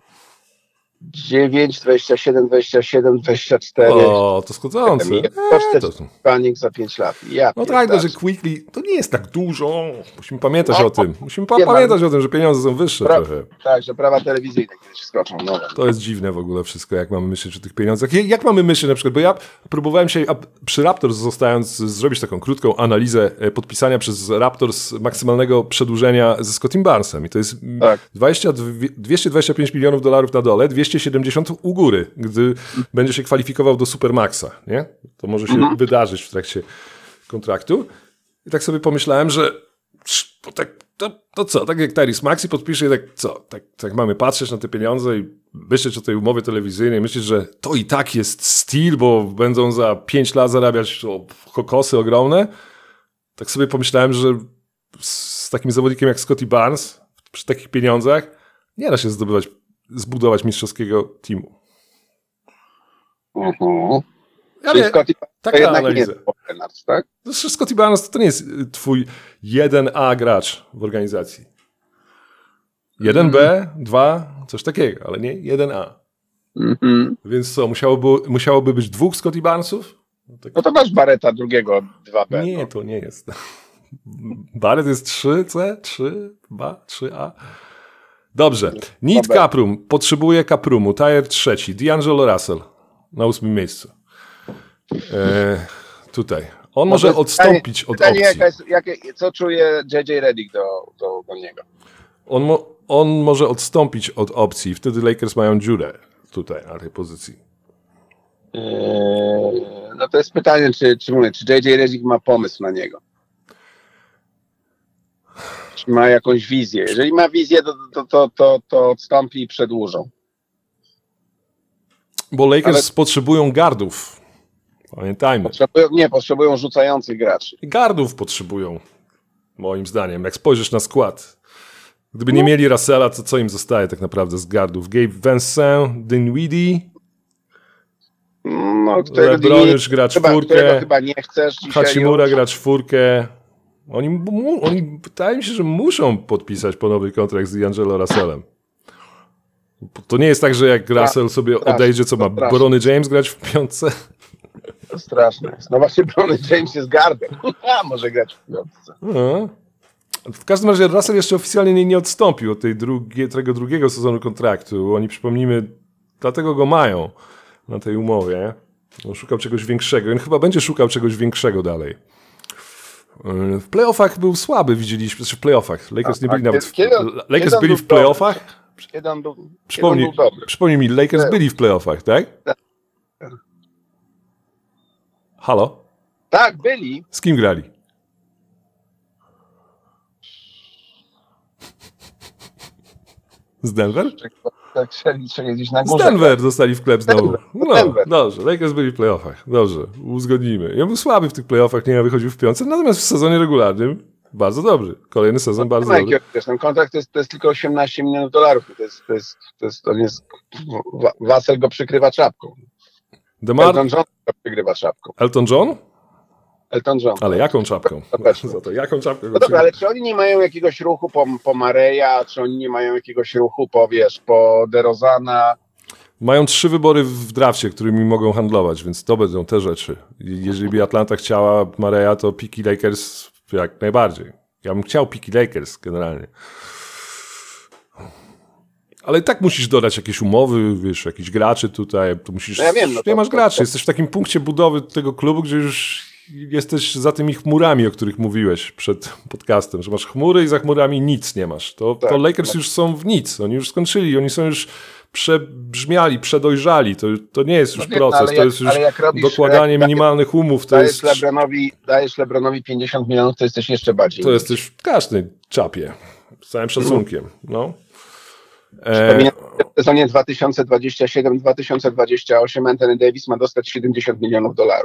dziewięć, dwadzieścia siedem, dwadzieścia siedem, dwadzieścia cztery. O, to schodzące. Sto E, czterdzieści to, Panik za pięć lat. Ja no tak, no, że pierdolę. Quickly to nie jest tak dużo. Musimy pamiętać No, o tym. Musimy pa- nie ma. pamiętać o tym, że pieniądze są wyższe Pra- trochę. Tak, że prawa telewizyjne kiedyś skoczą. No. To jest dziwne w ogóle wszystko, jak mamy myśleć o tych pieniądzach. Jak, jak mamy myśleć na przykład, bo ja próbowałem się a, przy Raptors zostając zrobić taką krótką analizę e, podpisania przez Raptors maksymalnego przedłużenia ze Scottim Barnesem. I to jest mm, Tak. dwadzieścia, dwieście dwadzieścia pięć milionów dolarów na dole, dwieście siedemdziesiąt u góry, gdy będzie się kwalifikował do Supermaxa. Nie? To może się Mhm. wydarzyć w trakcie kontraktu. I tak sobie pomyślałem, że to, tak, to, to co, tak jak Tyrese Maxey podpisze, tak co, tak, tak mamy patrzeć na te pieniądze i myśleć o tej umowie telewizyjnej, myśleć, że to i tak jest styl, bo będą za pięć lat zarabiać o, kokosy ogromne. Tak sobie pomyślałem, że z takim zawodnikiem jak Scottie Barnes przy takich pieniądzach Nie da się zdobywać, zbudować mistrzowskiego teamu. Uh-huh. Ale Czyli Scottie Barnes to taka jednak analiza. nie jest Paul Lennart, tak? Zresztą Scottie Barnes to nie jest twój jeden A gracz w organizacji. jeden B, dwa, coś takiego, ale nie jeden A. Mm-hmm. Więc co, musiałoby, musiałoby być dwóch Scottie Barnesów? No, tak... No to masz Barretta drugiego dwa B. Nie, no. to nie jest. Barrett jest trzy C, trzy B, trzy A. Dobrze. Need Caprum. Potrzebuje Caprumu. Tier trzeci. D'Angelo Russell. Na ósmym miejscu. E, tutaj. On może pytanie, odstąpić od pytanie, opcji. Jaka jest, jakie, co czuje J J Redick do, do, do niego? On, mo, on może odstąpić od opcji. Wtedy Lakers mają dziurę tutaj na tej pozycji. Eee, no to jest pytanie, czy, czy, mówię, czy J J Redick ma pomysł na niego? Czy ma jakąś wizję? Jeżeli ma wizję, to, to, to, to, to odstąpi i przedłużą. Bo Lakers Ale- potrzebują gardów. Pamiętajmy. Potrzebują, nie, potrzebują rzucających graczy. Gardów potrzebują. Moim zdaniem. Jak spojrzysz na skład. Gdyby nie mieli Russella, to co im zostaje tak naprawdę z gardów? Gabe Vincent, Dinwiddie, No, którego LeBron ty nie- już gra chyba, którego czwórkę, chyba nie chcesz dzisiaj. Hachimura już. gra czwórkę. Oni, mu, oni wydaje mi się, że muszą podpisać po nowy kontrakt z D'Angelo Russellem. To nie jest tak, że jak Russell sobie straszne, odejdzie, co ma to straszne. Bronny James grać w piątce? To straszne jest. No właśnie Bronny James jest gardem. A może grać w piątce. No. W każdym razie Russell jeszcze oficjalnie nie, nie odstąpił od tej drugie, tego drugiego sezonu kontraktu. Oni, przypomnijmy, dlatego go mają na tej umowie. On szukał czegoś większego. On chyba będzie szukał czegoś większego dalej. W playoffach był słaby, widzieliśmy. Znaczy w playoffach. Lakers A- nie byli a nawet w, kiedy on- Lakers kiedy on byli był w playoffach? Kiedy on był, kiedy on Przypomnij, był dobry. przypomnij mi, Lakers byli w playoffach, tak? Halo? Tak, byli. Z kim grali? Z Denver? Tak, chcieli chcieli gdzieś na Z górze. Denver dostali w klep znowu. Denver, No, Denver. dobrze, Lakers byli w playoffach. Dobrze, uzgodnijmy. Ja był słaby w tych playoffach, nie wychodził w piątce, natomiast w sezonie regularnym bardzo dobry. Kolejny sezon bardzo No, dobry. wiesz, ten kontrakt to jest, to jest tylko osiemnaście milionów dolarów. To jest, to jest, to jest, to jest, Wa- Vassell go przykrywa czapką. DeMar... Elton John go przykrywa czapką. Elton John? Elton John. Ale jaką czapką? Zobaczmy. Za to jaką czapkę? No dobra, ale czy oni nie mają jakiegoś ruchu po, po Mareja, czy oni nie mają jakiegoś ruchu po, wiesz, po DeRozana? Mają trzy wybory w drafcie, którymi mogą handlować, więc to będą te rzeczy. Jeżeli by Atlanta chciała Mareja, to piki Lakers jak najbardziej. Ja bym chciał piki Lakers generalnie. Ale i tak musisz dodać jakieś umowy, wiesz, jakichś graczy tutaj, to musisz... No ja wiem, no to- nie masz to- graczy, to- jesteś w takim punkcie budowy tego klubu, gdzie już jesteś za tymi chmurami, o których mówiłeś przed podcastem, że masz chmury i za chmurami nic nie masz. To, Tak, to Lakers już są w nic, oni już skończyli, oni są już przebrzmiali, przedojrzali, to, to nie jest już No wiem, proces, ale to jak- jest już ale jak robisz- dokładanie jak- minimalnych umów, to Dajesz jest, Lebronowi, dajesz Lebronowi pięćdziesiąt milionów, to jesteś jeszcze bardziej. to jesteś w każdej czapie, z całym szacunkiem, no. E, Przypominam, że w sezonie dwa tysiące dwudziestym siódmym dwa tysiące dwudziestym ósmym Anthony Davis ma dostać siedemdziesiąt milionów dolarów.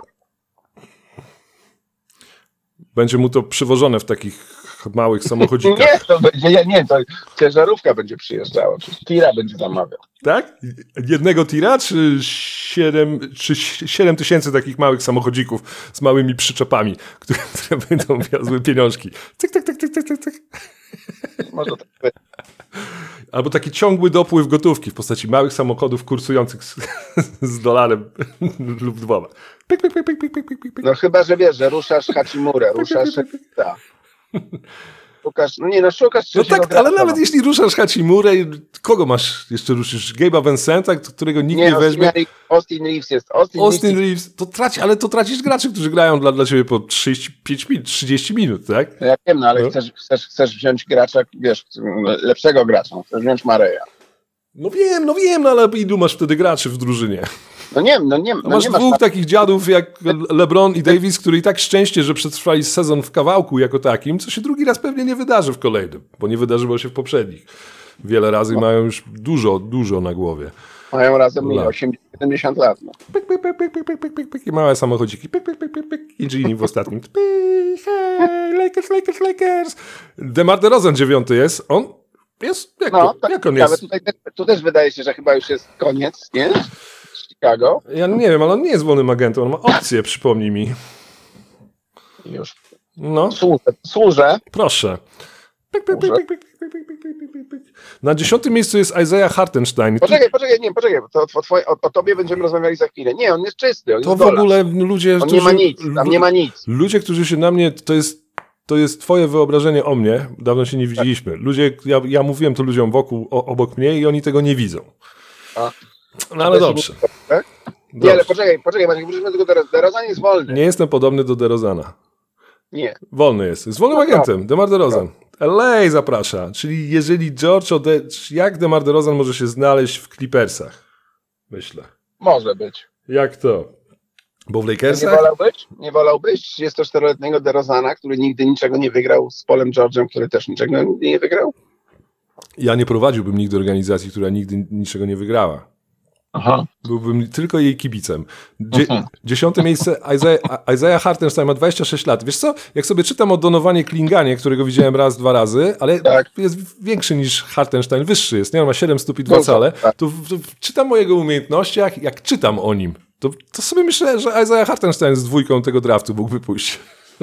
będzie mu to przywożone w takich małych samochodzikach. Nie, to będzie, nie, nie, to ciężarówka będzie przyjeżdżała, czy tira będzie zamawiał. Tak? Jednego tira, czy siedem, czy siedem tysięcy takich małych samochodzików z małymi przyczepami, które, które będą wiozły pieniążki. Cyk, cyk, cyk, cyk, cyk, cyk, cyk. Może tak być. Albo taki ciągły dopływ gotówki w postaci małych samochodów kursujących z, z dolarem lub dwoma. Pik, pik, pik, pik, pik, pik, pik, pik. No chyba, że wiesz, że ruszasz Hachimurę, ruszasz ta. Szukasz, no nie, no szukasz No trzeciego tak, ale gracza, nawet no. jeśli ruszasz Hachimurę, kogo masz jeszcze ruszysz? Gabe'a Vincenta, którego nikt nie, Nie, no, weźmie? Austin Reeves jest. Austin, Austin Reeves, Reeves, to traci, ale to tracisz graczy, którzy grają dla, dla ciebie po trzydzieści pięć minut, trzydzieści minut, tak? no ja wiem, no ale No. chcesz, chcesz, chcesz wziąć gracza, wiesz, lepszego gracza, chcesz wziąć Mareja. No wiem, no wiem, no ale ilu masz wtedy graczy w drużynie? No nie, no nie, No no masz nie dwóch masz takich dziadów jak LeBron i Davis, który i tak szczęście, że przetrwali sezon w kawałku jako takim, co się drugi raz pewnie nie wydarzy w kolejnym, bo nie wydarzyło się w poprzednich. Wiele razy No. mają już dużo, dużo na głowie. mają razem Lat. osiemdziesiąt siedemdziesiąt lat. No. Pyk, pyk, pyk, pyk, pyk, pyk, pyk, pyk, pyk, i małe samochodziki. Pyk, pyk, pyk, pyk, pyk, i Gini w ostatnim. Pyk, hej, Lakers, Lakers, Lakers. DeMar DeRozan dziewiąty jest. On Jest, jak, No, to, tak jak on ciekawe. jest? Tutaj, tu też wydaje się, że chyba już jest koniec, nie? Z Chicago. Ja nie wiem, ale on nie jest wolnym agentem, on ma opcję, przypomnij mi. Już. No, Służę. Służę. proszę. Pyk, pyk, pyk, pyk, pyk, pyk, pyk, pyk, pyk, pyk, pyk. Na dziesiątym miejscu jest Isaiah Hartenstein. Poczekaj, poczekaj, nie, poczekaj. To, o, twoje, o, o tobie będziemy rozmawiali za chwilę. Nie, on jest czysty, on To jest w dolarz. ogóle ludzie, On którzy, nie ma nic, tam nie ma nic. Ludzie, którzy się na mnie, to jest, to jest twoje wyobrażenie o mnie, dawno się nie widzieliśmy. Ludzie, ja, ja mówiłem to ludziom wokół, o, obok mnie i oni tego nie widzą. A. No ale dobrze. Tak? Nie, Dobrze. ale poczekaj, poczekaj, Maciek, wróćmy do tego, DeRozan jest wolny. Nie jestem podobny do DeRozana. Nie. Wolny jest. Jest wolnym No agentem. DeMar DeRozan. L A zaprasza. Czyli jeżeli George ode... Jak DeMar DeRozan może się znaleźć w Clippersach? Myślę. Może być. Jak to? Bo w Nie Lakersach? wolałbyś? Nie wolałbyś trzydziestoczteroletniego DeRozana, który nigdy niczego nie wygrał, z Polem George'em, który też niczego nie wygrał? Ja nie prowadziłbym nigdy organizacji, która nigdy niczego nie wygrała. Aha. Byłbym tylko jej kibicem. Dzie- Aha. Dziesiąte miejsce Isaiah, Isaiah Hartenstein ma dwadzieścia sześć lat. Wiesz co? Jak sobie czytam o Donowanie Klinganie, którego widziałem raz, dwa razy, ale Tak. jest większy niż Hartenstein, wyższy jest, nie? On ma siedem stóp i dwa Dużo, cale. tak. To, to czytam o jego umiejętnościach, jak czytam o nim, to, to sobie myślę, że Isaiah Hartenstein z dwójką tego draftu mógłby pójść.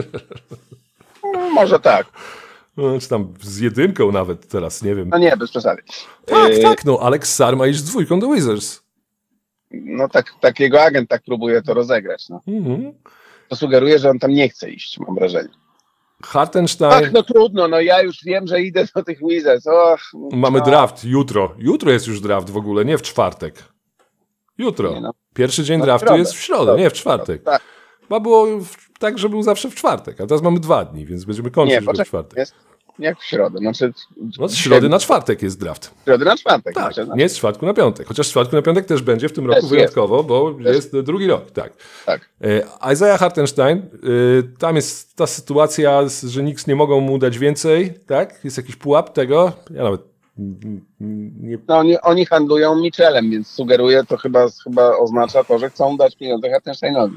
No, może tak. No, czy tam z jedynką nawet teraz, nie wiem. No nie, bez przesady. Tak, Yy, tak, no. Alex Sarr ma iść z dwójką do Wizards. No tak, tak jego agent tak próbuje to rozegrać. No. Mhm. To sugeruje, że on tam nie chce iść, mam wrażenie. Hartenstein... Ach, no trudno, no ja już wiem, że idę do tych Wizards. Och, Mamy no. draft jutro. Jutro jest już draft w ogóle, nie w czwartek. Jutro. Nie no. Pierwszy dzień No w draftu środę. jest w środę, nie w czwartek. Tak. Chyba było w, tak, że był zawsze w czwartek, a teraz mamy dwa dni, więc będziemy kończyć Nie, już we poczekaj, czwartek. jest jak w środę. Znaczy, No z środy na czwartek jest draft. w środę na czwartek. Tak, znaczy, no. nie z czwartku na piątek. Chociaż z czwartku na piątek też będzie w tym roku Też wyjątkowo, bo jest drugi rok, tak. Tak. E, Isaiah Hartenstein, e, tam jest ta sytuacja, że Knicks nie mogą mu dać więcej, tak? Jest jakiś pułap tego. Ja nawet mm, nie... No oni, oni handlują Mitchellem, więc sugeruje, to chyba, chyba oznacza to, że chcą dać pieniądze Hartensteinowi.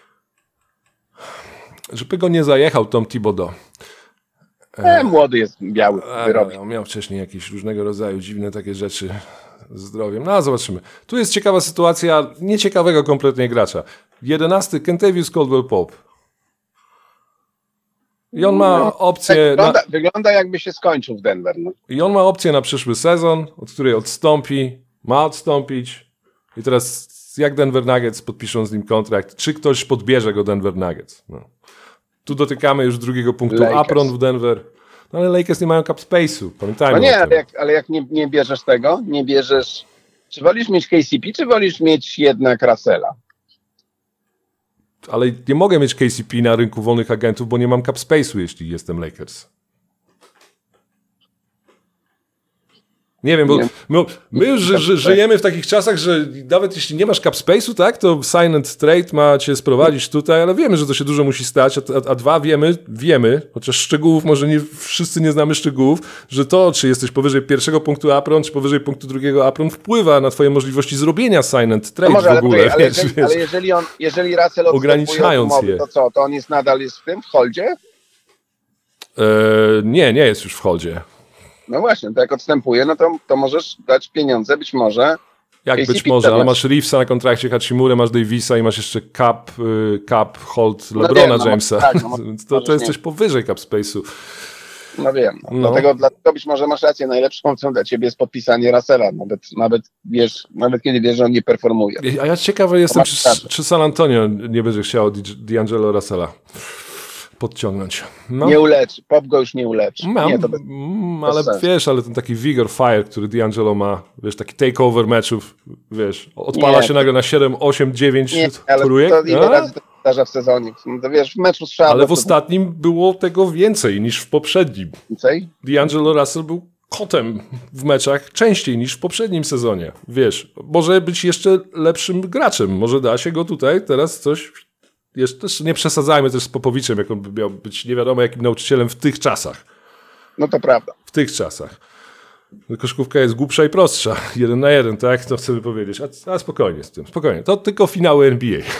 Żeby go nie zajechał Tom Thibodeau. E, młody jest, biały, wyrobi. On miał wcześniej jakieś różnego rodzaju dziwne takie rzeczy z zdrowiem. No, zobaczymy. Tu jest ciekawa sytuacja nieciekawego kompletnie gracza. jedenasty Kentavious Caldwell-Pope. I on ma opcję... Tak, wygląda, Na, wygląda jakby się skończył w Denver. No. I on ma opcję na przyszły sezon, od której odstąpi, ma odstąpić. I teraz jak Denver Nuggets podpiszą z nim kontrakt? Czy ktoś podbierze go Denver Nuggets? No. Tu dotykamy już drugiego punktu. Lakers. Apron w Denver. No ale Lakers nie mają cap space'u. Pamiętajmy No nie, o tym. ale jak, ale jak nie, nie bierzesz tego, nie bierzesz... Czy wolisz mieć K C P, czy wolisz mieć jednak Russella? Ale nie mogę mieć K C P na rynku wolnych agentów, bo nie mam cap space'u, jeśli jestem Lakers. Nie wiem, bo Nie. my, my już ży, ży, żyjemy w takich czasach, że nawet jeśli nie masz cap space'u, tak, to sign and trade ma cię sprowadzić tutaj, ale wiemy, że to się dużo musi stać, a, a, a dwa wiemy, wiemy, chociaż szczegółów, może nie wszyscy nie znamy szczegółów, że to, czy jesteś powyżej pierwszego punktu apron, czy powyżej punktu drugiego apron, wpływa na twoje możliwości zrobienia sign and trade No może, w ale, ogóle. poczekaj, ale, wiesz, jeżeli, wiesz. ale jeżeli on, jeżeli Russell Ograniczając odstępuje od umowy, je. to co, to on jest nadal jest w tym, w holdzie? E, nie, nie jest już w holdzie. No właśnie, to jak odstępuje, no to, to możesz dać pieniądze, być może. Jak K C P być może, ale zamiast. masz Reevesa na kontrakcie, Hachimurę, masz Davisa i masz jeszcze cap, y, cap hold No LeBrona wiem, no, Jamesa. tak, no, Więc to, możesz to jest nie. coś powyżej cap space'u. No wiem, no. No. Dlatego, dlatego być może masz rację, najlepszą opcją dla ciebie jest podpisanie Russella, nawet, nawet wiesz, nawet kiedy wiesz, że on nie performuje. A ja ciekawy jestem, masz czy, rację. czy San Antonio nie będzie chciało Di- D'Angelo Russella podciągnąć. No. Nie uleczy, Pop go już nie uleczy. Mam, Nie, to bez, mm, bez ale sensu. wiesz, ale ten taki vigor fire, który D'Angelo ma, wiesz, taki takeover meczów, wiesz, odpala Nie, się to- nagle na siedem, osiem, dziewięć nie, ale trójek, to ile a? razy to się zdarza w sezonie? No to wiesz, w meczu z Charlotte ale w to ostatnim było tego więcej niż w poprzednim. więcej. D'Angelo Russell był kotem w meczach częściej niż w poprzednim sezonie. Wiesz, może być jeszcze lepszym graczem. Może da się go tutaj teraz coś... Jeszcze też nie przesadzajmy też z Popowiczem, jak on by miał być nie wiadomo jakim nauczycielem w tych czasach. No to prawda. W tych czasach. Koszykówka jest głupsza i prostsza. Jeden na jeden, tak? To chcemy powiedzieć. A, a spokojnie z tym. Spokojnie. To tylko finały N B A.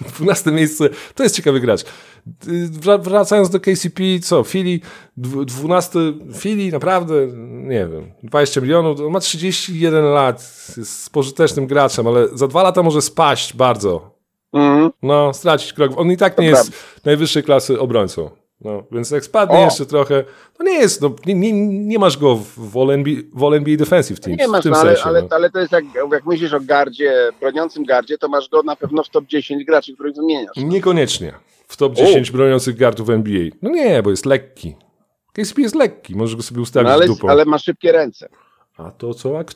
dwunaste miejsce, to jest ciekawy gracz. Wra- wracając do K C P, co, Philly, dwunasty, Philly, naprawdę, nie wiem, dwadzieścia milionów, on ma trzydzieści jeden lat, jest pożytecznym graczem, ale za dwa lata może spaść bardzo. Mhm. No, stracić krok. On i tak To nie jest prawda. najwyższej klasy obrońcą. No, więc jak spadnie O! jeszcze trochę, to nie jest, no, nie, nie, nie masz go w, w All N B A, w All N B A Defensive Teams. Nie w masz, tym no, ale, sensie. ale, no. ale to jest jak, jak myślisz o gardzie, broniącym gardzie, to masz go na pewno w top dziesięć graczy, których wymieniasz. Niekoniecznie w top dziesięć broniących guardów N B A. No nie, bo jest lekki. K C P jest lekki, możesz go sobie ustawić No, ale, dupą. ale ma szybkie ręce. A to co? Jak...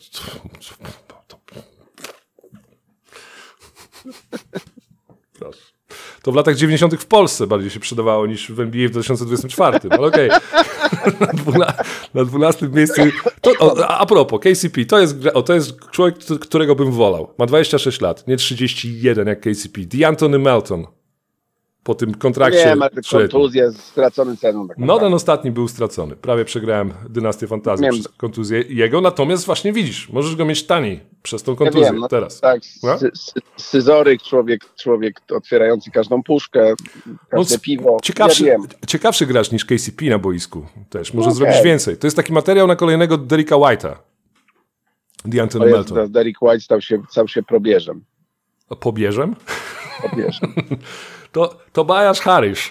Proszę. To w latach dziewięćdziesiątych w Polsce bardziej się przydawało niż w N B A w dwa tysiące dwudziestym czwartym. Ale okej. Okay. na, dwuna, na dwunastym miejscu... To, o, a propos, K C P, to jest, gra- o, to jest człowiek, którego bym wolał. Ma dwadzieścia sześć lat, nie trzydzieści jeden jak K C P. DeAntony Melton. Po tym kontrakcie... Nie, ma trzyletnim. kontuzję, stracony ceną. Tak No naprawdę. ten ostatni był stracony. Prawie przegrałem Dynastię Fantazji Wiem. przez kontuzję jego, natomiast właśnie widzisz, możesz go mieć taniej przez tą Ja kontuzję wiem, no, teraz. Tak, No? sy- sy- scyzoryk, człowiek, człowiek otwierający każdą puszkę, każde No, piwo. Ciekawszy, Ja wiem. ciekawszy gracz niż K C P na boisku też. Może No zrobić okej. więcej. To jest taki materiał na kolejnego Derricka White'a. DeAntony To jest, Melton. to Derrick White stał się, stał się probierzem. Pobierzem? probierzem. To Tobias Harris.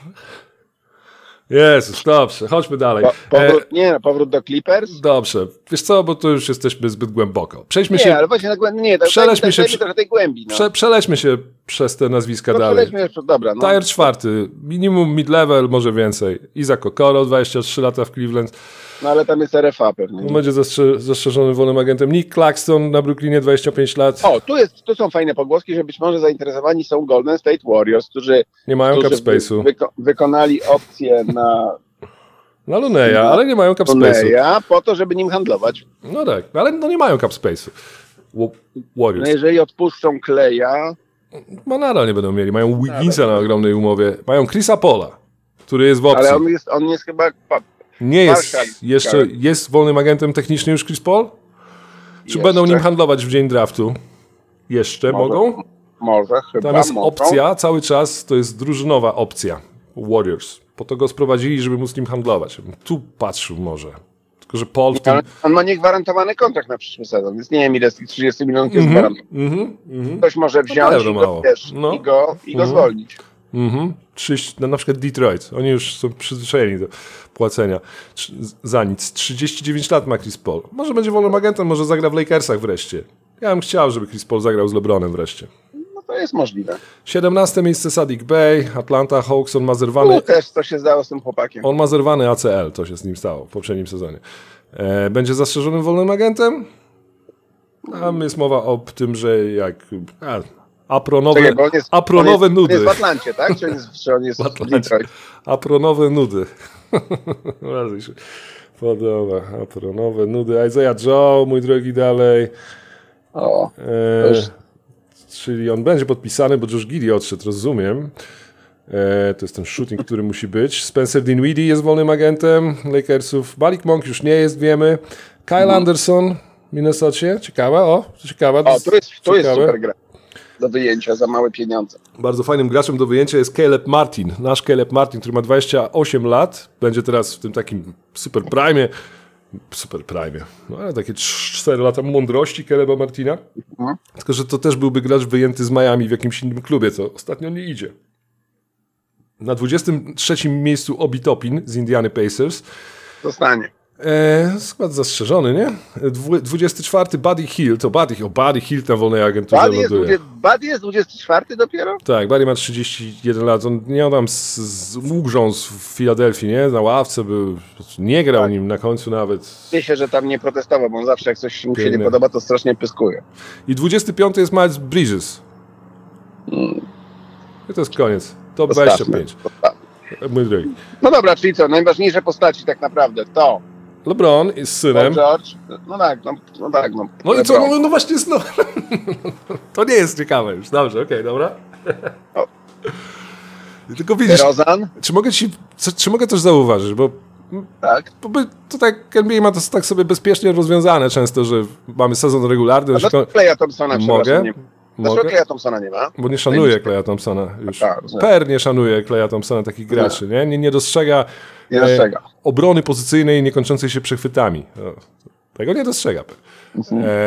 Jezus, dobrze, chodźmy dalej. Po, powrót, E, nie, powrót do Clippers? dobrze, wiesz co, bo tu już jesteśmy zbyt głęboko. Przejdźmy Nie, się, ale właśnie tak głębi, nie, tak, Przelećmy daj, się daj przy- mi trochę tej głębi. No. prze, przelećmy się przez te nazwiska No, dalej. przelećmy jeszcze, dobra. No. Tier czwarty, minimum mid-level, może więcej. Isaac Okoro, dwadzieścia trzy lata w Cleveland. no ale tam jest R F A pewnie. On będzie zastrze- zastrzeżony wolnym agentem. Nick Claxton na Brooklynie, dwadzieścia pięć lat. O, tu, jest, tu są fajne pogłoski, że być może zainteresowani są Golden State Warriors, którzy, Nie mają cap którzy wy, space'u. wyko, wykonali opcję na Na Luneja, ale nie mają cap space'u. Toneja po to, żeby nim handlować. No tak, ale no nie mają cap space'u. Wa- No Warriors. jeżeli odpuszczą Kleja, No nadal nie będą mieli. Mają Wigginsa na ogromnej umowie. Mają Chrisa Paula, który jest w opcji. ale on jest, on jest chyba... pa- Nie jest Marshall. jeszcze, jest wolnym agentem technicznym już Chris Paul? Czy Jeszcze. będą nim handlować w dzień draftu? Jeszcze Może. mogą? Może, chyba. Tam jest mogą. opcja, cały czas to jest drużynowa opcja Warriors. Po to go sprowadzili, żeby móc nim handlować. Tu patrzył może. Tylko, że Paul w tym... Ale on ma niegwarantowany kontrakt na przyszły sezon, więc nie wiem, ile z tych trzydziestu milionów jest gwarantowany. Mhm, mhm, Ktoś może wziąć pewno i go, mało. wiesz, No. i go, i go Mhm. zwolnić. mhm. Trzyś- no, na przykład Detroit. Oni już są przyzwyczajeni do płacenia Trz- za nic. trzydzieści dziewięć lat ma Chris Paul. Może będzie wolnym agentem, może zagra w Lakersach wreszcie. Ja bym chciał, żeby Chris Paul zagrał z LeBronem wreszcie. No to jest możliwe. siedemnaste miejsce Sadiq Bey, Atlanta Hawks, on ma zerwany... Tu też co się zdało z tym chłopakiem. On ma zerwany A C L, to się z nim stało w poprzednim sezonie. E, będzie zastrzeżonym wolnym agentem? Tam jest mowa o tym, że jak... A, apronowe, Czekaj, bo on jest, apronowe on jest, nudy. On jest w Atlancie, tak? Czy on jest, czy on jest W w Atlancie. Detroit? Apronowe nudy. Bardzo mi się podoba. Apronowe nudy. Isaiah Joe, mój drogi, dalej. O, E, już- czyli on będzie podpisany, bo Josh Giddey odszedł, rozumiem. E, to jest ten shooting, który musi być. Spencer Dinwiddie jest wolnym agentem Lakersów. Malik Monk już nie jest, wiemy. Kyle Mhm. Anderson w Minnesocie. Ciekawe, o, to ciekawe. o, tu jest, tu jest ciekawe. super gra do wyjęcia za małe pieniądze. Bardzo fajnym graczem do wyjęcia jest Caleb Martin. Nasz Caleb Martin, który ma dwadzieścia osiem lat. Będzie teraz w tym takim super prime. Super prime. No ale takie cztery lata mądrości Caleba Martina. Mhm. Tylko, że to też byłby gracz wyjęty z Miami w jakimś innym klubie, co ostatnio nie idzie. Na dwudziestym trzecim miejscu Obi Toppin z Indiany Pacers. Zostanie. E, skład zastrzeżony, nie? Dwu, dwudziesty czwarty Buddy Hield. To Buddy, o Buddy Hield na wolnej agenturze Buddy jest, ląduje. dwudziesty, Buddy jest dwudziesty czwarty dopiero? Tak, Buddy ma trzydzieści jeden lat. On nie on tam z, z ugrzązł w Filadelfii, nie? Na ławce był. Nie grał Tak. nim na końcu nawet. Wie się, że tam nie protestował, bo on zawsze jak coś mu się Pięknie. nie podoba, to strasznie pyskuje. I dwudziesty piąty jest Miles Bridges. I to jest koniec. Top dwadzieścia Postawmy. pięć. Postawmy. Mój drogi. No dobra, czyli co, najważniejsze postaci tak naprawdę to LeBron jest Paul synem. George, no tak, no, no tak, no. No i co? LeBron. No, no właśnie, no. To nie jest ciekawe już. Dobrze, okej, dobra. O. Tylko widzisz, DeRozan, czy mogę ci, czy, czy mogę też zauważyć, bo, tak. bo by, tutaj N B A ma to tak sobie bezpiecznie rozwiązane często, że mamy sezon regularny. A że do kon- Kleja Thompsona, Mogę? przepraszam, nie. Dlaczego Kleja Thompsona nie ma? Bo nie szanuje Kleja Thompsona już. Tak, Per nie szanuje Kleja Thompsona, takich graczy, nie? Nie, nie dostrzega, Nie dostrzega. E, obrony pozycyjnej niekończącej się przechwytami. No, tego nie dostrzega Per. Mhm. E,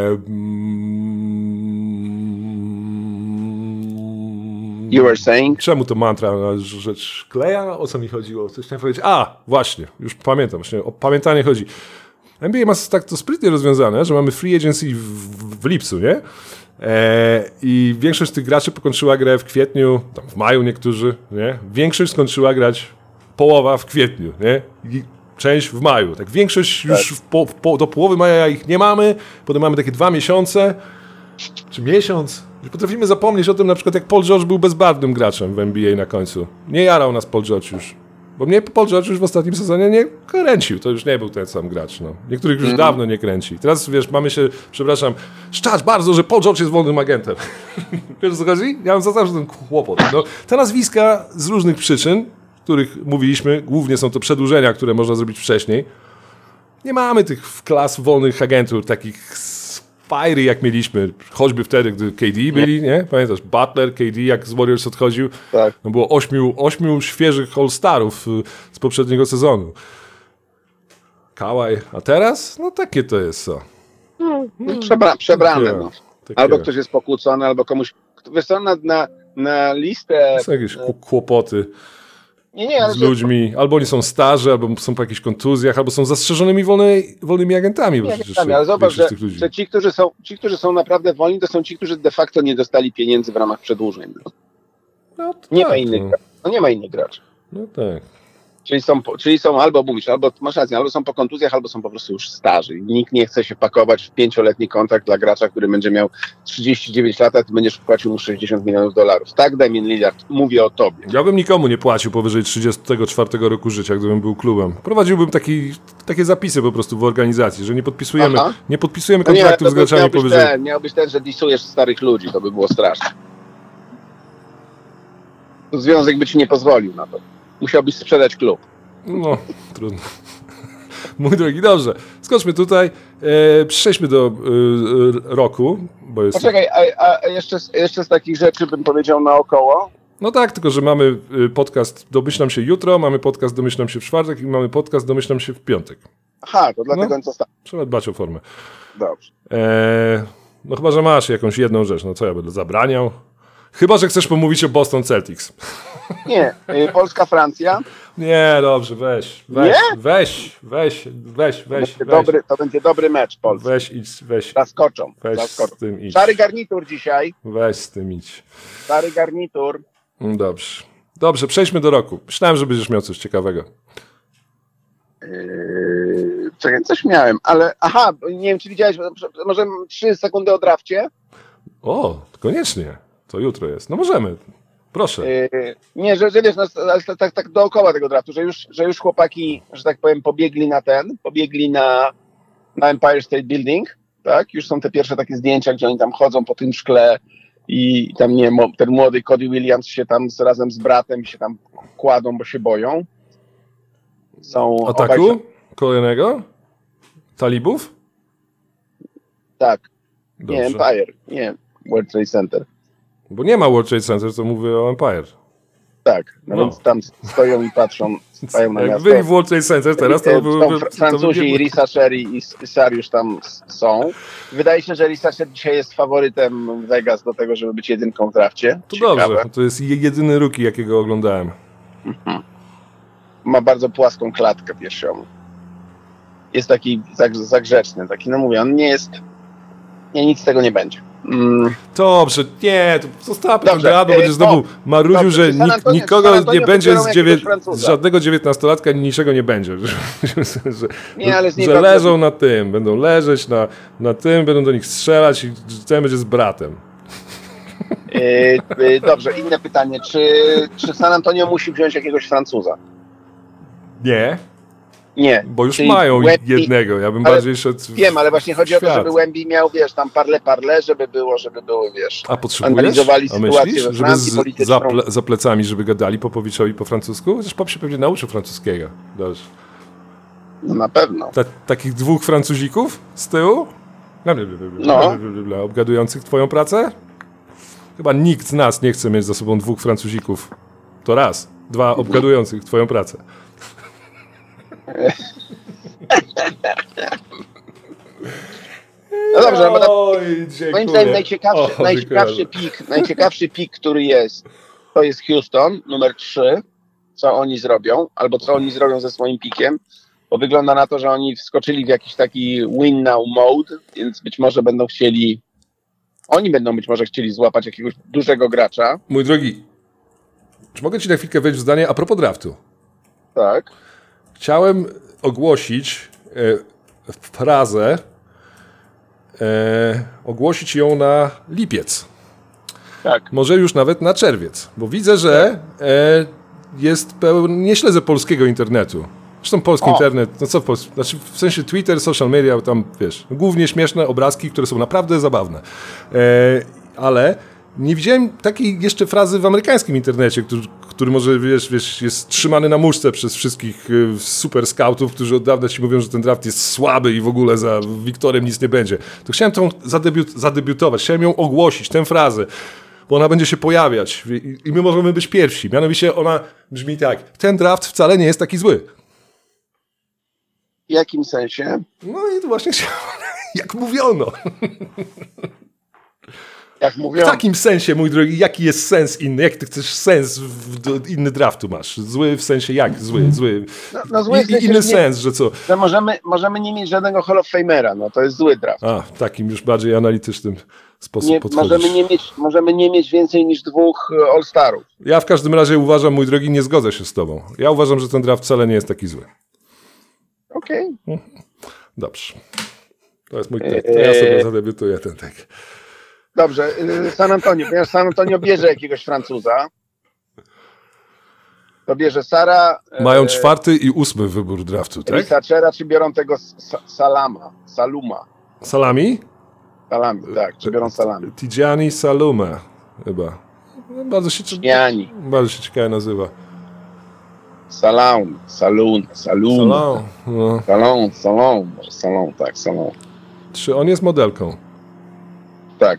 mm, You were saying? Czemu to mantra na rzecz Kleja? O co mi chodziło? Coś chciałem powiedzieć. A, właśnie, już pamiętam. Właśnie o pamiętanie chodzi. N B A ma tak to sprytnie rozwiązane, że mamy free agency w, w, w lipcu, nie? E, I większość tych graczy pokończyła grę w kwietniu, tam w maju niektórzy, nie? Większość skończyła grać połowa w kwietniu, nie? I część w maju. Tak większość już w po, w po, do połowy maja ich nie mamy, potem mamy takie dwa miesiące, czy miesiąc. Potrafimy zapomnieć o tym, na przykład jak Paul George był bezbarwnym graczem w N B A na końcu. Nie jarał nas Paul George już. Bo mnie Paul George już w ostatnim sezonie nie kręcił. To już nie był ten sam gracz. No. Niektórych już mm. dawno nie kręci. Teraz, wiesz, mamy się, przepraszam, szczać bardzo, że Paul George jest wolnym agentem. Wiesz, o co chodzi? Ja mam za zawsze ten kłopot. No, te nazwiska z różnych przyczyn, których mówiliśmy, głównie są to przedłużenia, które można zrobić wcześniej. Nie mamy tych klas wolnych agentów, takich fiery jak mieliśmy, choćby wtedy, gdy K D byli, nie? Pamiętasz, Butler, K D, jak z Warriors odchodził, tak. No było ośmiu, ośmiu świeżych All-Starów z poprzedniego sezonu. Kawhi, a teraz? No takie to jest co. No, przebra przebrane. Takie, no. takie. Albo ktoś jest pokłócony, albo komuś... Wiesz co, na, na, na listę... Są jakieś kłopoty nie, nie, ale z ludźmi. Albo oni są starzy, albo są po jakichś kontuzjach, albo są zastrzeżonymi wolnej, wolnymi agentami. Nie, agentami ale zobacz, że, że ci, którzy są, ci, którzy są naprawdę wolni, to są ci, którzy de facto nie dostali pieniędzy w ramach przedłużeń. No, nie, tak, ma innych, no. no nie ma innych graczy. No tak. Czyli są, czyli są albo, mówisz, albo masz rację, albo są po kontuzjach, albo są po prostu już starzy. Nikt nie chce się pakować w pięcioletni kontrakt dla gracza, który będzie miał trzydzieści dziewięć lat, a ty będziesz wpłacił mu sześćdziesiąt milionów dolarów. Tak, Damian Lillard, mówię o tobie. Ja bym nikomu nie płacił powyżej trzydziestego czwartego roku życia, gdybym był klubem. Prowadziłbym taki, takie zapisy po prostu w organizacji, że nie podpisujemy, nie podpisujemy no kontraktów nie, z graczami miałbyś powyżej... Ten, miałbyś ten, że disujesz starych ludzi, to by było straszne. Związek by ci nie pozwolił na to. Musiałbyś sprzedać klub. No, trudno. Mój drogi, dobrze. Skoczmy tutaj. E, przejdźmy do e, roku. Bo jest... Poczekaj, a, a jeszcze, jeszcze z takich rzeczy bym powiedział naokoło. No tak, tylko że mamy podcast Domyślam się jutro, mamy podcast Domyślam się w czwartek i mamy podcast Domyślam się w piątek. Aha, to dlatego no, zostało. Trzeba dbać o formę. Dobrze. E, no chyba, że masz jakąś jedną rzecz. No co ja będę zabraniał? Chyba, że chcesz pomówić o Boston Celtics. Nie, y, Polska-Francja. Nie, dobrze, weź, weź, Nie? weź, weź, weź, weź, to, będzie weź. dobry, to będzie dobry mecz Polski. Weź idź, weź. Zaskoczą. Weź zaskoczą. z tym idź. Szary garnitur dzisiaj. Weź z tym idź. Szary garnitur. Dobrze. Dobrze, przejdźmy do roku. Myślałem, że będziesz miał coś ciekawego. Yy, czekaj, coś miałem, ale aha, nie wiem, czy widziałeś, może trzy sekundy o drafcie? O, koniecznie. To jutro jest. No możemy. Proszę. Yy, nie, że, że wiesz, no, ale tak, tak dookoła tego draftu, że już, że już chłopaki, że tak powiem, pobiegli na ten, pobiegli na, na Empire State Building, tak? Już są te pierwsze takie zdjęcia, gdzie oni tam chodzą po tym szkle i tam, nie ten młody Cody Williams się tam z, razem z bratem się tam kładą, bo się boją. Są Ataku? obaj... Kolejnego? Talibów? Tak. Dobrze. Nie, Empire. Nie, World Trade Center. Bo nie ma World Trade Center, to mówię o Empire. Tak, no, no. Więc tam stoją i patrzą, stają na Jak miasto. byli w World Trade Center teraz, to były... Francuzi i Risa Sherry i Sariusz tam są. Wydaje się, że Risa Sherry dzisiaj jest faworytem Vegas do tego, żeby być jedynką w drafcie. To Ciekawe. dobrze, to jest jedyny rookie, jakiego oglądałem. Mhm. Ma bardzo płaską klatkę piersiową. Jest taki zagrzeczny, taki, no mówię, on nie jest... Nie, nic z tego nie będzie. Mm. Dobrze, nie, to zostawmy ten Dobrze, temat, bo e, będzie znowu o, marudził, dobrze, że San nik, Antonio- nikogo San Antonio nie będzie wybiorą z, jakiegoś dziewię- Francuza. z żadnego dziewiętnastolatka niczego nie będzie. Że, że, Nie, ale z niej że bardzo- leżą na tym, będą leżeć na, na tym, będą do nich strzelać i ten będzie z bratem. Yy, yy, dobrze, inne pytanie. Czy, czy San Antonio musi wziąć jakiegoś Francuza? Nie, Nie. bo już Czyli mają Wemby- jednego, ja bym ale bardziej szedł w Wiem, ale właśnie chodzi o to, świat. żeby Wemby miał, wiesz, tam parle parle, żeby było, żeby było, wiesz. A potrzebujesz? Analizowali A sytuację myślisz, we żeby Francji z, polityczną. za, ple, za plecami, żeby gadali Popowiczowi po francusku? Zresztą Pop się pewnie nauczył francuskiego. Dobrze. No, na pewno. Ta, takich dwóch Francuzików z tyłu? Bla, bla, bla, bla, No. bla, bla, bla, obgadujących twoją pracę? Chyba nikt z nas nie chce mieć za sobą dwóch Francuzików. To raz. Dwa obgadujących twoją pracę. No dobrze, bo tak, Oj, moim zdaniem najciekawszy, o, najciekawszy, pik, najciekawszy pik, który jest, to jest Houston, numer trzy, co oni zrobią, albo co oni zrobią ze swoim pikiem, bo wygląda na to, że oni wskoczyli w jakiś taki win now mode, więc być może będą chcieli, oni będą być może chcieli złapać jakiegoś dużego gracza. Mój drogi, czy mogę ci na chwilkę wejść w zdanie a propos draftu? Tak. Chciałem ogłosić e, frazę, e, ogłosić ją na lipiec. Tak. Może już nawet na czerwiec, bo widzę, że e, jest pełen, nie śledzę polskiego internetu. Zresztą polski O. internet, no co w Polsce, znaczy w sensie Twitter, social media, tam wiesz, głównie śmieszne obrazki, które są naprawdę zabawne. E, ale nie widziałem takiej jeszcze frazy w amerykańskim internecie, który, który może wiesz, wiesz, jest trzymany na muszce przez wszystkich y, super scoutów, którzy od dawna ci mówią, że ten draft jest słaby i w ogóle za Wiktorem nic nie będzie. To chciałem tą zadebiut, zadebiutować, chciałem ją ogłosić, tę frazę, bo ona będzie się pojawiać i, i my możemy być pierwsi. Mianowicie ona brzmi tak: ten draft wcale nie jest taki zły. W jakim sensie? No i to właśnie się, jak mówiono. Jak mówią, W takim sensie, mój drogi, jaki jest sens inny? Jak ty chcesz sens w, do, inny draftu masz? Zły w sensie jak? Zły, zły. no, no zły w I, sensie, inny że nie- sens, że co? że możemy, możemy nie mieć żadnego Hall of Famera, no to jest zły draft. A, w takim już bardziej analitycznym sposób Nie, podchodzisz. możemy, nie mieć, możemy nie mieć więcej niż dwóch e, All-Starów. Ja w każdym razie uważam, mój drogi, nie zgodzę się z tobą. Ja uważam, że ten draft wcale nie jest taki zły. Okej. Dobrze. To jest mój tek. To ja sobie zadebiutuję ten tek. Dobrze, y, San Antonio, ponieważ San Antonio bierze jakiegoś Francuza, to bierze Sara, Mają e, czwarty i ósmy wybór draftu, tak? Risachera, czy biorą tego Sa- Salama, Saluma, Salami? Salami, tak, czy biorą Salami. Tidjani Saluma chyba. No, bardzo się, Jani, bardzo się ciekawie nazywa. Salaun, Salun, Salum, Salon. No. Salon, Salon, Salon, tak, Salon, Czy on jest modelką? tak.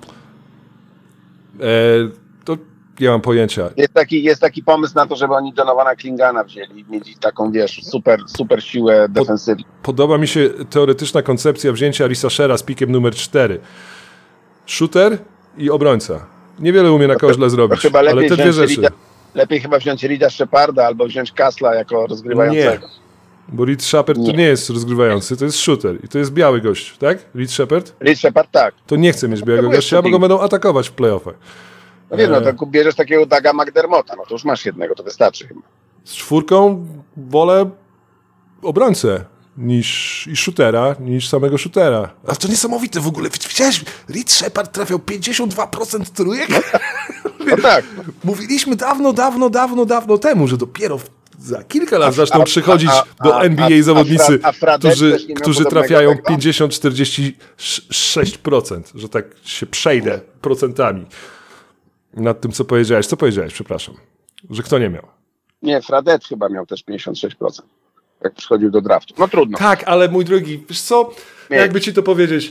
E, to nie mam pojęcia. Jest taki, jest taki pomysł na to, żeby oni Donowana Klingana wzięli, mieli taką, wiesz, super, super siłę defensywną. Podoba mi się teoretyczna koncepcja wzięcia Risachera z pikiem numer cztery. Shooter i obrońca. Niewiele umie na koźle zrobić, chyba ale lepiej te dwie wziąć rzeczy. Rida, lepiej chyba wziąć Rida Sheparda albo wziąć Kasla jako rozgrywającego. Bo Reed Shepard to Nie. nie jest rozgrywający, to jest shooter i to jest biały gość, tak? Reed Shepard? Reed Shepard tak. To nie chce mieć białego to jest gościa, bo go shooting. będą atakować w playoffach. No wiesz, no E. to bierzesz takiego Daga McDermotta, no to już masz jednego, to wystarczy chyba. Z czwórką wolę obrońcę niż i shootera, niż samego shootera. A to niesamowite w ogóle. Widziałeś, Reed Shepard trafiał pięćdziesiąt dwa procent trójek? No tak. Mówiliśmy dawno, dawno, dawno, dawno temu, że dopiero w, za kilka lat A- zaczną a- przychodzić a- a- do N B A a- a zawodnicy, Fra- a Fradette którzy, też nie miał którzy podobnego trafiają tego? pięćdziesiąt czterdzieści sześć procent, że tak się przejdę procentami nad tym, co powiedziałeś. Co powiedziałeś, przepraszam, że kto nie miał? Nie, Fradette chyba miał też pięćdziesiąt sześć procent, jak przychodził do draftu. No trudno. Tak, ale mój drogi, wiesz co, Nie. jakby ci to powiedzieć...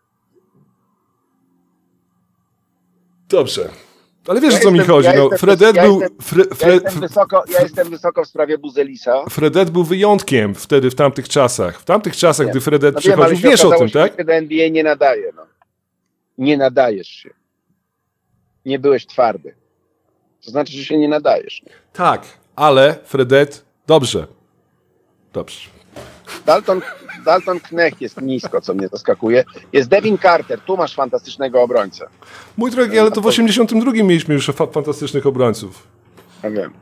Dobrze. Ale wiesz, Ja o co mi jestem- chodzi. ja no, jestem- Fredet ja był... jestem- Fre, Ja Fre, jestem, wysoko, ja jestem wysoko w sprawie Buzelisa. Fredet był wyjątkiem wtedy, w tamtych czasach. W tamtych czasach, Nie. gdy Fredet No wiem, ale przychodził, się wiesz o okazało, tym, że tak? się do N B A nie nadaje. No. Nie nadajesz się. Nie byłeś twardy. To znaczy, że się nie nadajesz. Tak, ale Fredet... Dobrze. Dobrze. Dalton, Dalton Knecht jest nisko, co mnie zaskakuje. Jest Devin Carter, tu masz fantastycznego obrońcę. Mój drogi, ale to w osiemdziesiątym drugim mieliśmy już fa- fantastycznych obrońców. Ja wiem.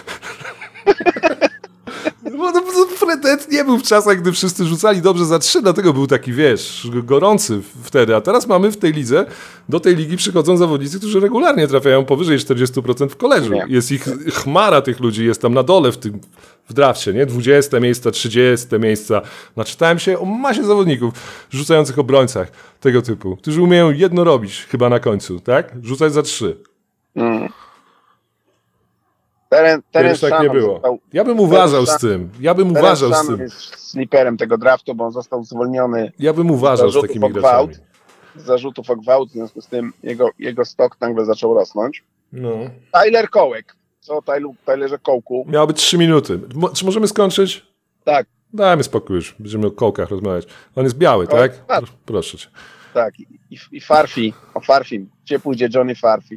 Bo no, Fredet nie był w czasach, gdy wszyscy rzucali dobrze za trzy, dlatego był taki, wiesz, gorący wtedy. A teraz mamy w tej lidze, do tej ligi przychodzą zawodnicy, którzy regularnie trafiają powyżej czterdzieści procent w koleżu. Nie. Jest ich chmara tych ludzi, jest tam na dole w tym w drafcie, nie? dwudzieste miejsca, trzydzieste miejsca. Naczytałem się o masie zawodników rzucających obrońcach tego typu, którzy umieją jedno robić chyba na końcu, tak? Rzucać za trzy. Mm. Teren, Kiedyś Terence tak nie Shannon było. został- Ja bym uważał Terence z tym. Ja bym Terence uważał z Shannon tym. jest sliperem tego draftu, bo on został zwolniony. Ja bym uważał z zarzutów takimi o gwałt. graczami. zarzutów o gwałt, w związku z tym jego, jego stok nagle zaczął rosnąć. No. Tyler Kołek. Co o Tyler, Tylerze Kołku? Miało być trzy minuty. Mo- czy możemy skończyć? Tak, Dajmy spokój już. Będziemy o kołkach rozmawiać. On jest biały, Kołek, tak? tak. Proszę cię. tak. I, i Farfi, o Farfi. Gdzie pójdzie Johnny Farfi?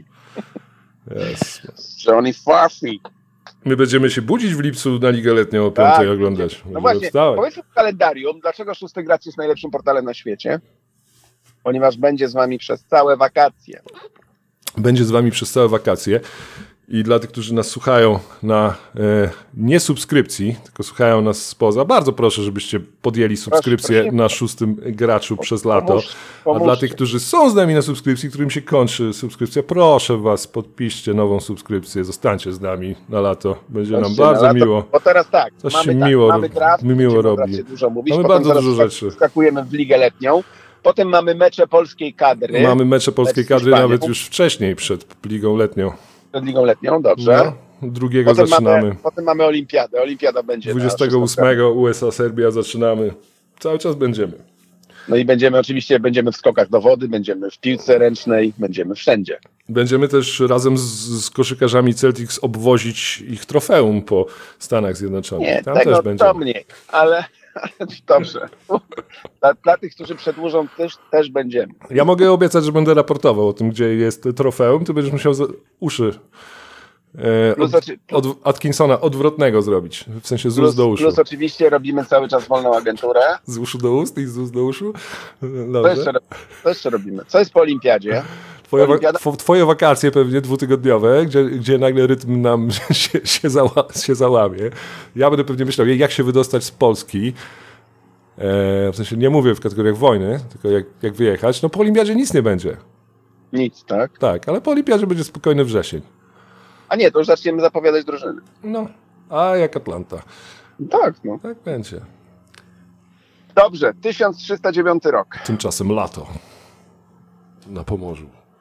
Yes. Johnny Farfi. My będziemy się budzić w lipcu na Ligę Letnią o Tak. piątej oglądać. No Będziemy właśnie, wstawać. powiedzmy w kalendarium, dlaczego Szósty Gracz jest najlepszym portalem na świecie? Ponieważ będzie z wami przez całe wakacje. Będzie z wami przez całe wakacje. I dla tych, którzy nas słuchają na e, nie subskrypcji, tylko słuchają nas spoza, bardzo proszę, żebyście podjęli subskrypcję proszę. na Szóstym Graczu przez lato. Pomóż, A pomóżcie. dla tych, którzy są z nami na subskrypcji, którym się kończy subskrypcja, proszę was, podpiszcie nową subskrypcję, zostańcie z nami na lato. Będzie nam Patrzcie, no, bardzo na lato, miło. Bo teraz tak, Coś mamy, się tak, miło mamy robi- draft, mi miło będziemy o robi. drafcie dużo mówić, Mamy potem bardzo zaraz dużo skak- rzeczy. skakujemy w Ligę Letnią, potem mamy mecze polskiej kadry. Mamy mecze polskiej Mecz z kadry Hiszpanią. nawet już wcześniej, przed Ligą Letnią. Przed Ligą Letnią, dobrze. No, drugiego Potem zaczynamy. mamy, potem mamy Olimpiadę. Olimpiada będzie na dwudziestego ósmego U S A Serbia zaczynamy. Cały czas będziemy. No i będziemy oczywiście, będziemy w skokach do wody, będziemy w piłce ręcznej, będziemy wszędzie. Będziemy też razem z, z koszykarzami Celtics obwozić ich trofeum po Stanach Zjednoczonych. Nie, Tam tego też będziemy. to mniej, ale, ale dobrze. Dla, dla tych, którzy przedłużą, też, też będziemy. Ja mogę obiecać, że będę raportował o tym, gdzie jest trofeum. Ty będziesz musiał za, uszy e, Plus, od, oczy- od Atkinsona odwrotnego zrobić. W sensie z plus, ust do uszu. plus oczywiście robimy cały czas wolną agenturę. Z uszu do ust i z ust do uszu. Co Dobrze. jeszcze, co jeszcze robimy? Co jest po Olimpiadzie? Twoje, wa- Olimpiada? tw- twoje wakacje pewnie dwutygodniowe, gdzie, gdzie nagle rytm nam się, się, zała- się załamie. Ja będę pewnie myślał, jak się wydostać z Polski. E, w sensie nie mówię w kategoriach wojny, tylko jak, jak wyjechać. No po Olimpiadzie nic nie będzie. Nic, tak? Tak, ale po Olimpiadzie będzie spokojny wrzesień. A nie, to już zaczniemy zapowiadać drużyny. No, a jak Atlanta. Tak, no. Tak będzie. Dobrze, tysiąc trzysta dziewiąty rok. Tymczasem lato. Na Pomorzu.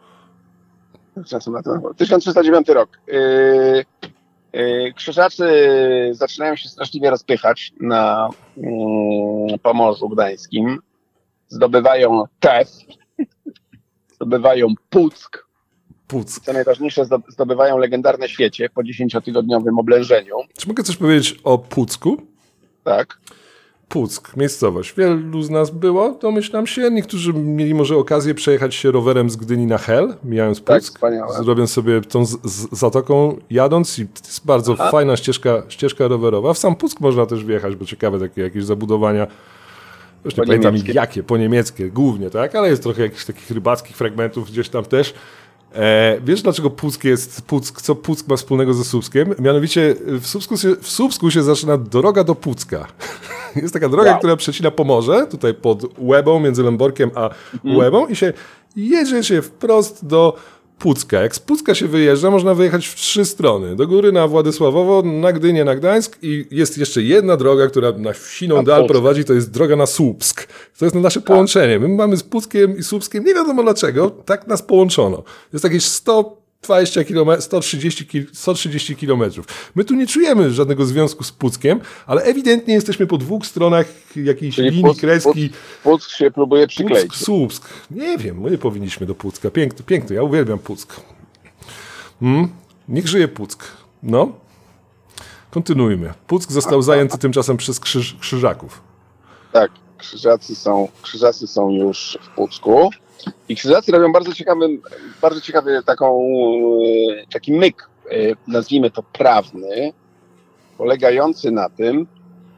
Czasem na to. tysiąc trzysta dziewiąty rok. Yy, yy, krzyżacy zaczynają się straszliwie rozpychać na yy, Pomorzu Gdańskim. Zdobywają Tef, zdobywają Puck. Puck. Co najważniejsze, zdo- zdobywają legendarne Świecie po dziesięciotygodniowym oblężeniu. Czy mogę coś powiedzieć o Pucku? Tak. Puck, miejscowość. Wielu z nas było, domyślam się. Niektórzy mieli może okazję przejechać się rowerem z Gdyni na Hel, mijając Tak, Puck. wspaniałe. Zrobiąc sobie tą z, z zatoką jadąc i to jest bardzo Aha. fajna ścieżka, ścieżka rowerowa. W sam Puck można też wjechać, bo ciekawe takie jakieś zabudowania. Już nie Po pamiętam niemieckie. jakie, po niemieckie głównie, tak? Ale jest trochę jakichś takich rybackich fragmentów gdzieś tam też. E, wiesz dlaczego Puck jest, Puck, co Puck ma wspólnego ze Słupskiem? Mianowicie w Słupsku się, w Słupsku się zaczyna droga do Pucka. Jest taka droga, Wow. która przecina Pomorze, tutaj pod Łebą, między Lęborkiem a Mhm. Łebą i się jedzie się wprost do Pucka. Jak z Pucka się wyjeżdża, można wyjechać w trzy strony. Do góry na Władysławowo, na Gdynię, na Gdańsk i jest jeszcze jedna droga, która na wsiną Na dal Puck. prowadzi, to jest droga na Słupsk. To jest nasze połączenie. My mamy z Puckiem i Słupskiem, nie wiadomo dlaczego, tak nas połączono. Jest jakieś sto dwadzieścia kilometrów, sto trzydzieści, ki- sto trzydzieści kilometrów. My tu nie czujemy żadnego związku z Puckiem, ale ewidentnie jesteśmy po dwóch stronach jakiejś Czyli linii, Puck- kreski. Puck się próbuje przykleić. Puck, Słupsk. Nie wiem, my powinniśmy do Pucka. Piękny, piękny, ja uwielbiam Puck. Hmm? Niech żyje Puck. No. Kontynuujmy. Puck został zajęty tymczasem przez krzyż, krzyżaków. Tak, krzyżacy są, krzyżacy są już w Pucku. I krzyżacy robią bardzo ciekawy, bardzo ciekawy taką, e, taki myk, e, nazwijmy to prawny, polegający na tym,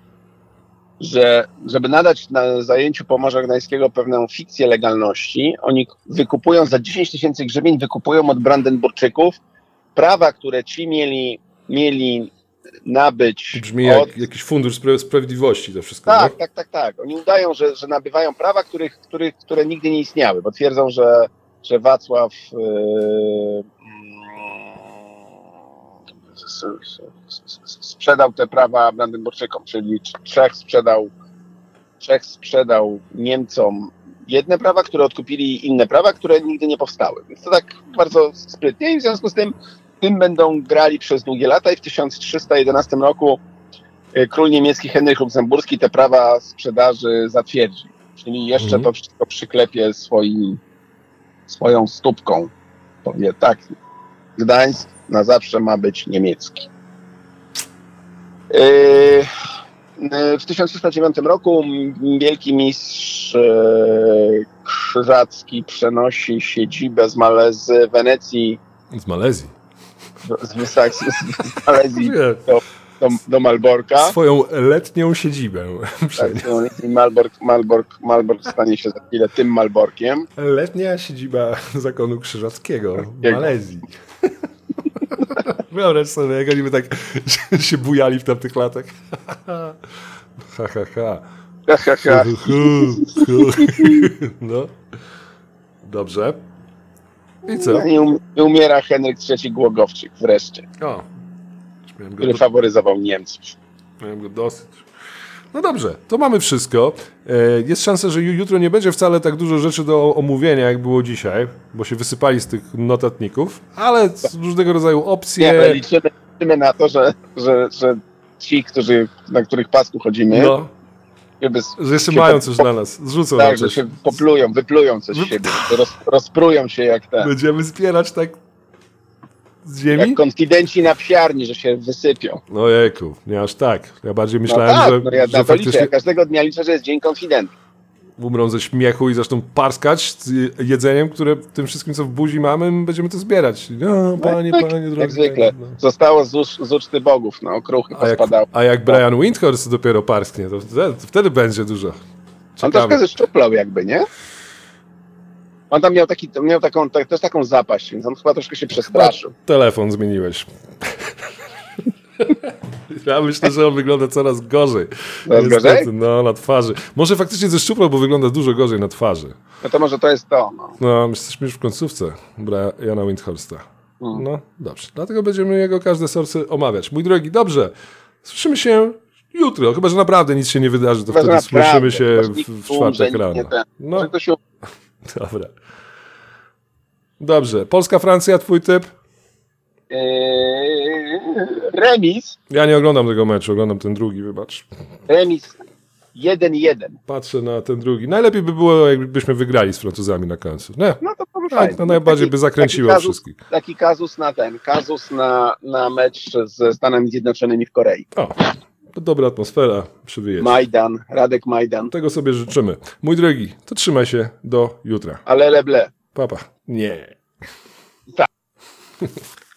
że żeby nadać na zajęciu Pomorza Gdańskiego pewną fikcję legalności, oni wykupują za dziesięć tysięcy grzywień, wykupują od Brandenburczyków prawa, które ci mieli, mieli nabyć Brzmi od... jak jakiś fundusz spra- sprawiedliwości to wszystko. Tak, nie? tak, tak, tak. Oni udają, że, że nabywają prawa, których, których, które nigdy nie istniały, bo twierdzą, że, że Wacław yy, s- s- s- sprzedał te prawa Brandenburczykom, czyli Czech sprzedał, Czech sprzedał Niemcom jedne prawa, które odkupili inne prawa, które nigdy nie powstały. Więc to tak bardzo sprytnie i w związku z tym tym będą grali przez długie lata i w tysiąc trzysta jedenastym roku król niemiecki Henryk Luksemburski te prawa sprzedaży zatwierdzi. Czyli jeszcze Mhm. to wszystko przyklepie swoim, swoją stópką powie tak, Gdańsk na zawsze ma być niemiecki. W tysiąc trzysta dziewiątym roku wielki mistrz Krzyżacki przenosi siedzibę z, Male- z Wenecji, Z Malezji. z, z, z Malezji do, do, do Malborka. Swoją letnią siedzibę. Tak, i Malbork, Malbork, Malbork stanie się za chwilę tym Malborkiem. Letnia siedziba zakonu krzyżackiego w Malezji. Wyobraź sobie, jak oni by tak się bujali w tamtych latach. Ha, ha, ha. Ha, ha, ha. No. Dobrze. I co? I um, umiera Henryk trzeci Głogowczyk wreszcie, O. Miałem go, który do... faworyzował Niemców. Miałem go dosyć. No dobrze, to mamy wszystko. Jest szansa, że jutro nie będzie wcale tak dużo rzeczy do omówienia, jak było dzisiaj, bo się wysypali z tych notatników, ale różnego rodzaju opcje. Nie, ale liczymy, liczymy na to, że, że, że ci, którzy, na których pasku chodzimy, No, żeby że jeszcze się mają po- coś po- dla nas. Zrzucą tak, nam że coś. się poplują, wyplują coś z siebie, roz, rozprują się jak te, Będziemy zbierać tak z ziemi? jak konfidenci na psiarni, że się wysypią. No jejku, nie aż tak. Ja bardziej No myślałem, tak, że, no ja że na to liczę, faktycznie ja każdego dnia liczę, że jest dzień konfidentów. umrą ze śmiechu i zaczną parskać z jedzeniem, które tym wszystkim, co w buzi mamy, my będziemy to zbierać. No, panie, tak, panie, drogi. Jak zwykle. No. Zostało z, ucz, z uczty bogów, no, okruchy A jak, pospadały. a jak Brian Windhorst dopiero parsknie, to wtedy, to wtedy będzie dużo. On Ciekawe. troszkę zeszczuplał jakby, nie? On tam miał, taki, miał taką, tak, też taką zapaść, więc on chyba troszkę się przestraszył. Telefon zmieniłeś. Ja myślę, że on wygląda coraz gorzej. Coraz Niestety, gorzej? No, na twarzy. Może faktycznie zeszczuplał, bo wygląda dużo gorzej na twarzy. No to może to jest to, no. No, jesteśmy już w końcówce Briana Windhorsta. Mm. No, dobrze. Dlatego będziemy jego każde sorsy omawiać. Mój drogi, dobrze. Słyszymy się jutro. Chyba, że naprawdę nic się nie wydarzy, to Chyba, że wtedy naprawdę, słyszymy się chyba, że w, nikt w nie umrze, czwartek nikt rano. nie ten. No, Może to się... dobra. Dobrze. Polska-Francja, twój typ? Eee, remis, Ja nie oglądam tego meczu, oglądam ten drugi, wybacz. remis jeden jeden. Patrzę na ten drugi. Najlepiej by było, jakbyśmy wygrali z Francuzami na końcu. Nie, No to to by tak, fajnie. to najbardziej Taki- by zakręciło taki kazus, wszystkich. Taki kazus na ten, kazus na, na mecz ze Stanami Zjednoczonymi w Korei. O, to dobra atmosfera przy wyjeździe. Majdan, Radek Majdan, Tego sobie życzymy. Mój drogi, to trzymaj się do jutra. ale leble. Papa. Nie. Tak.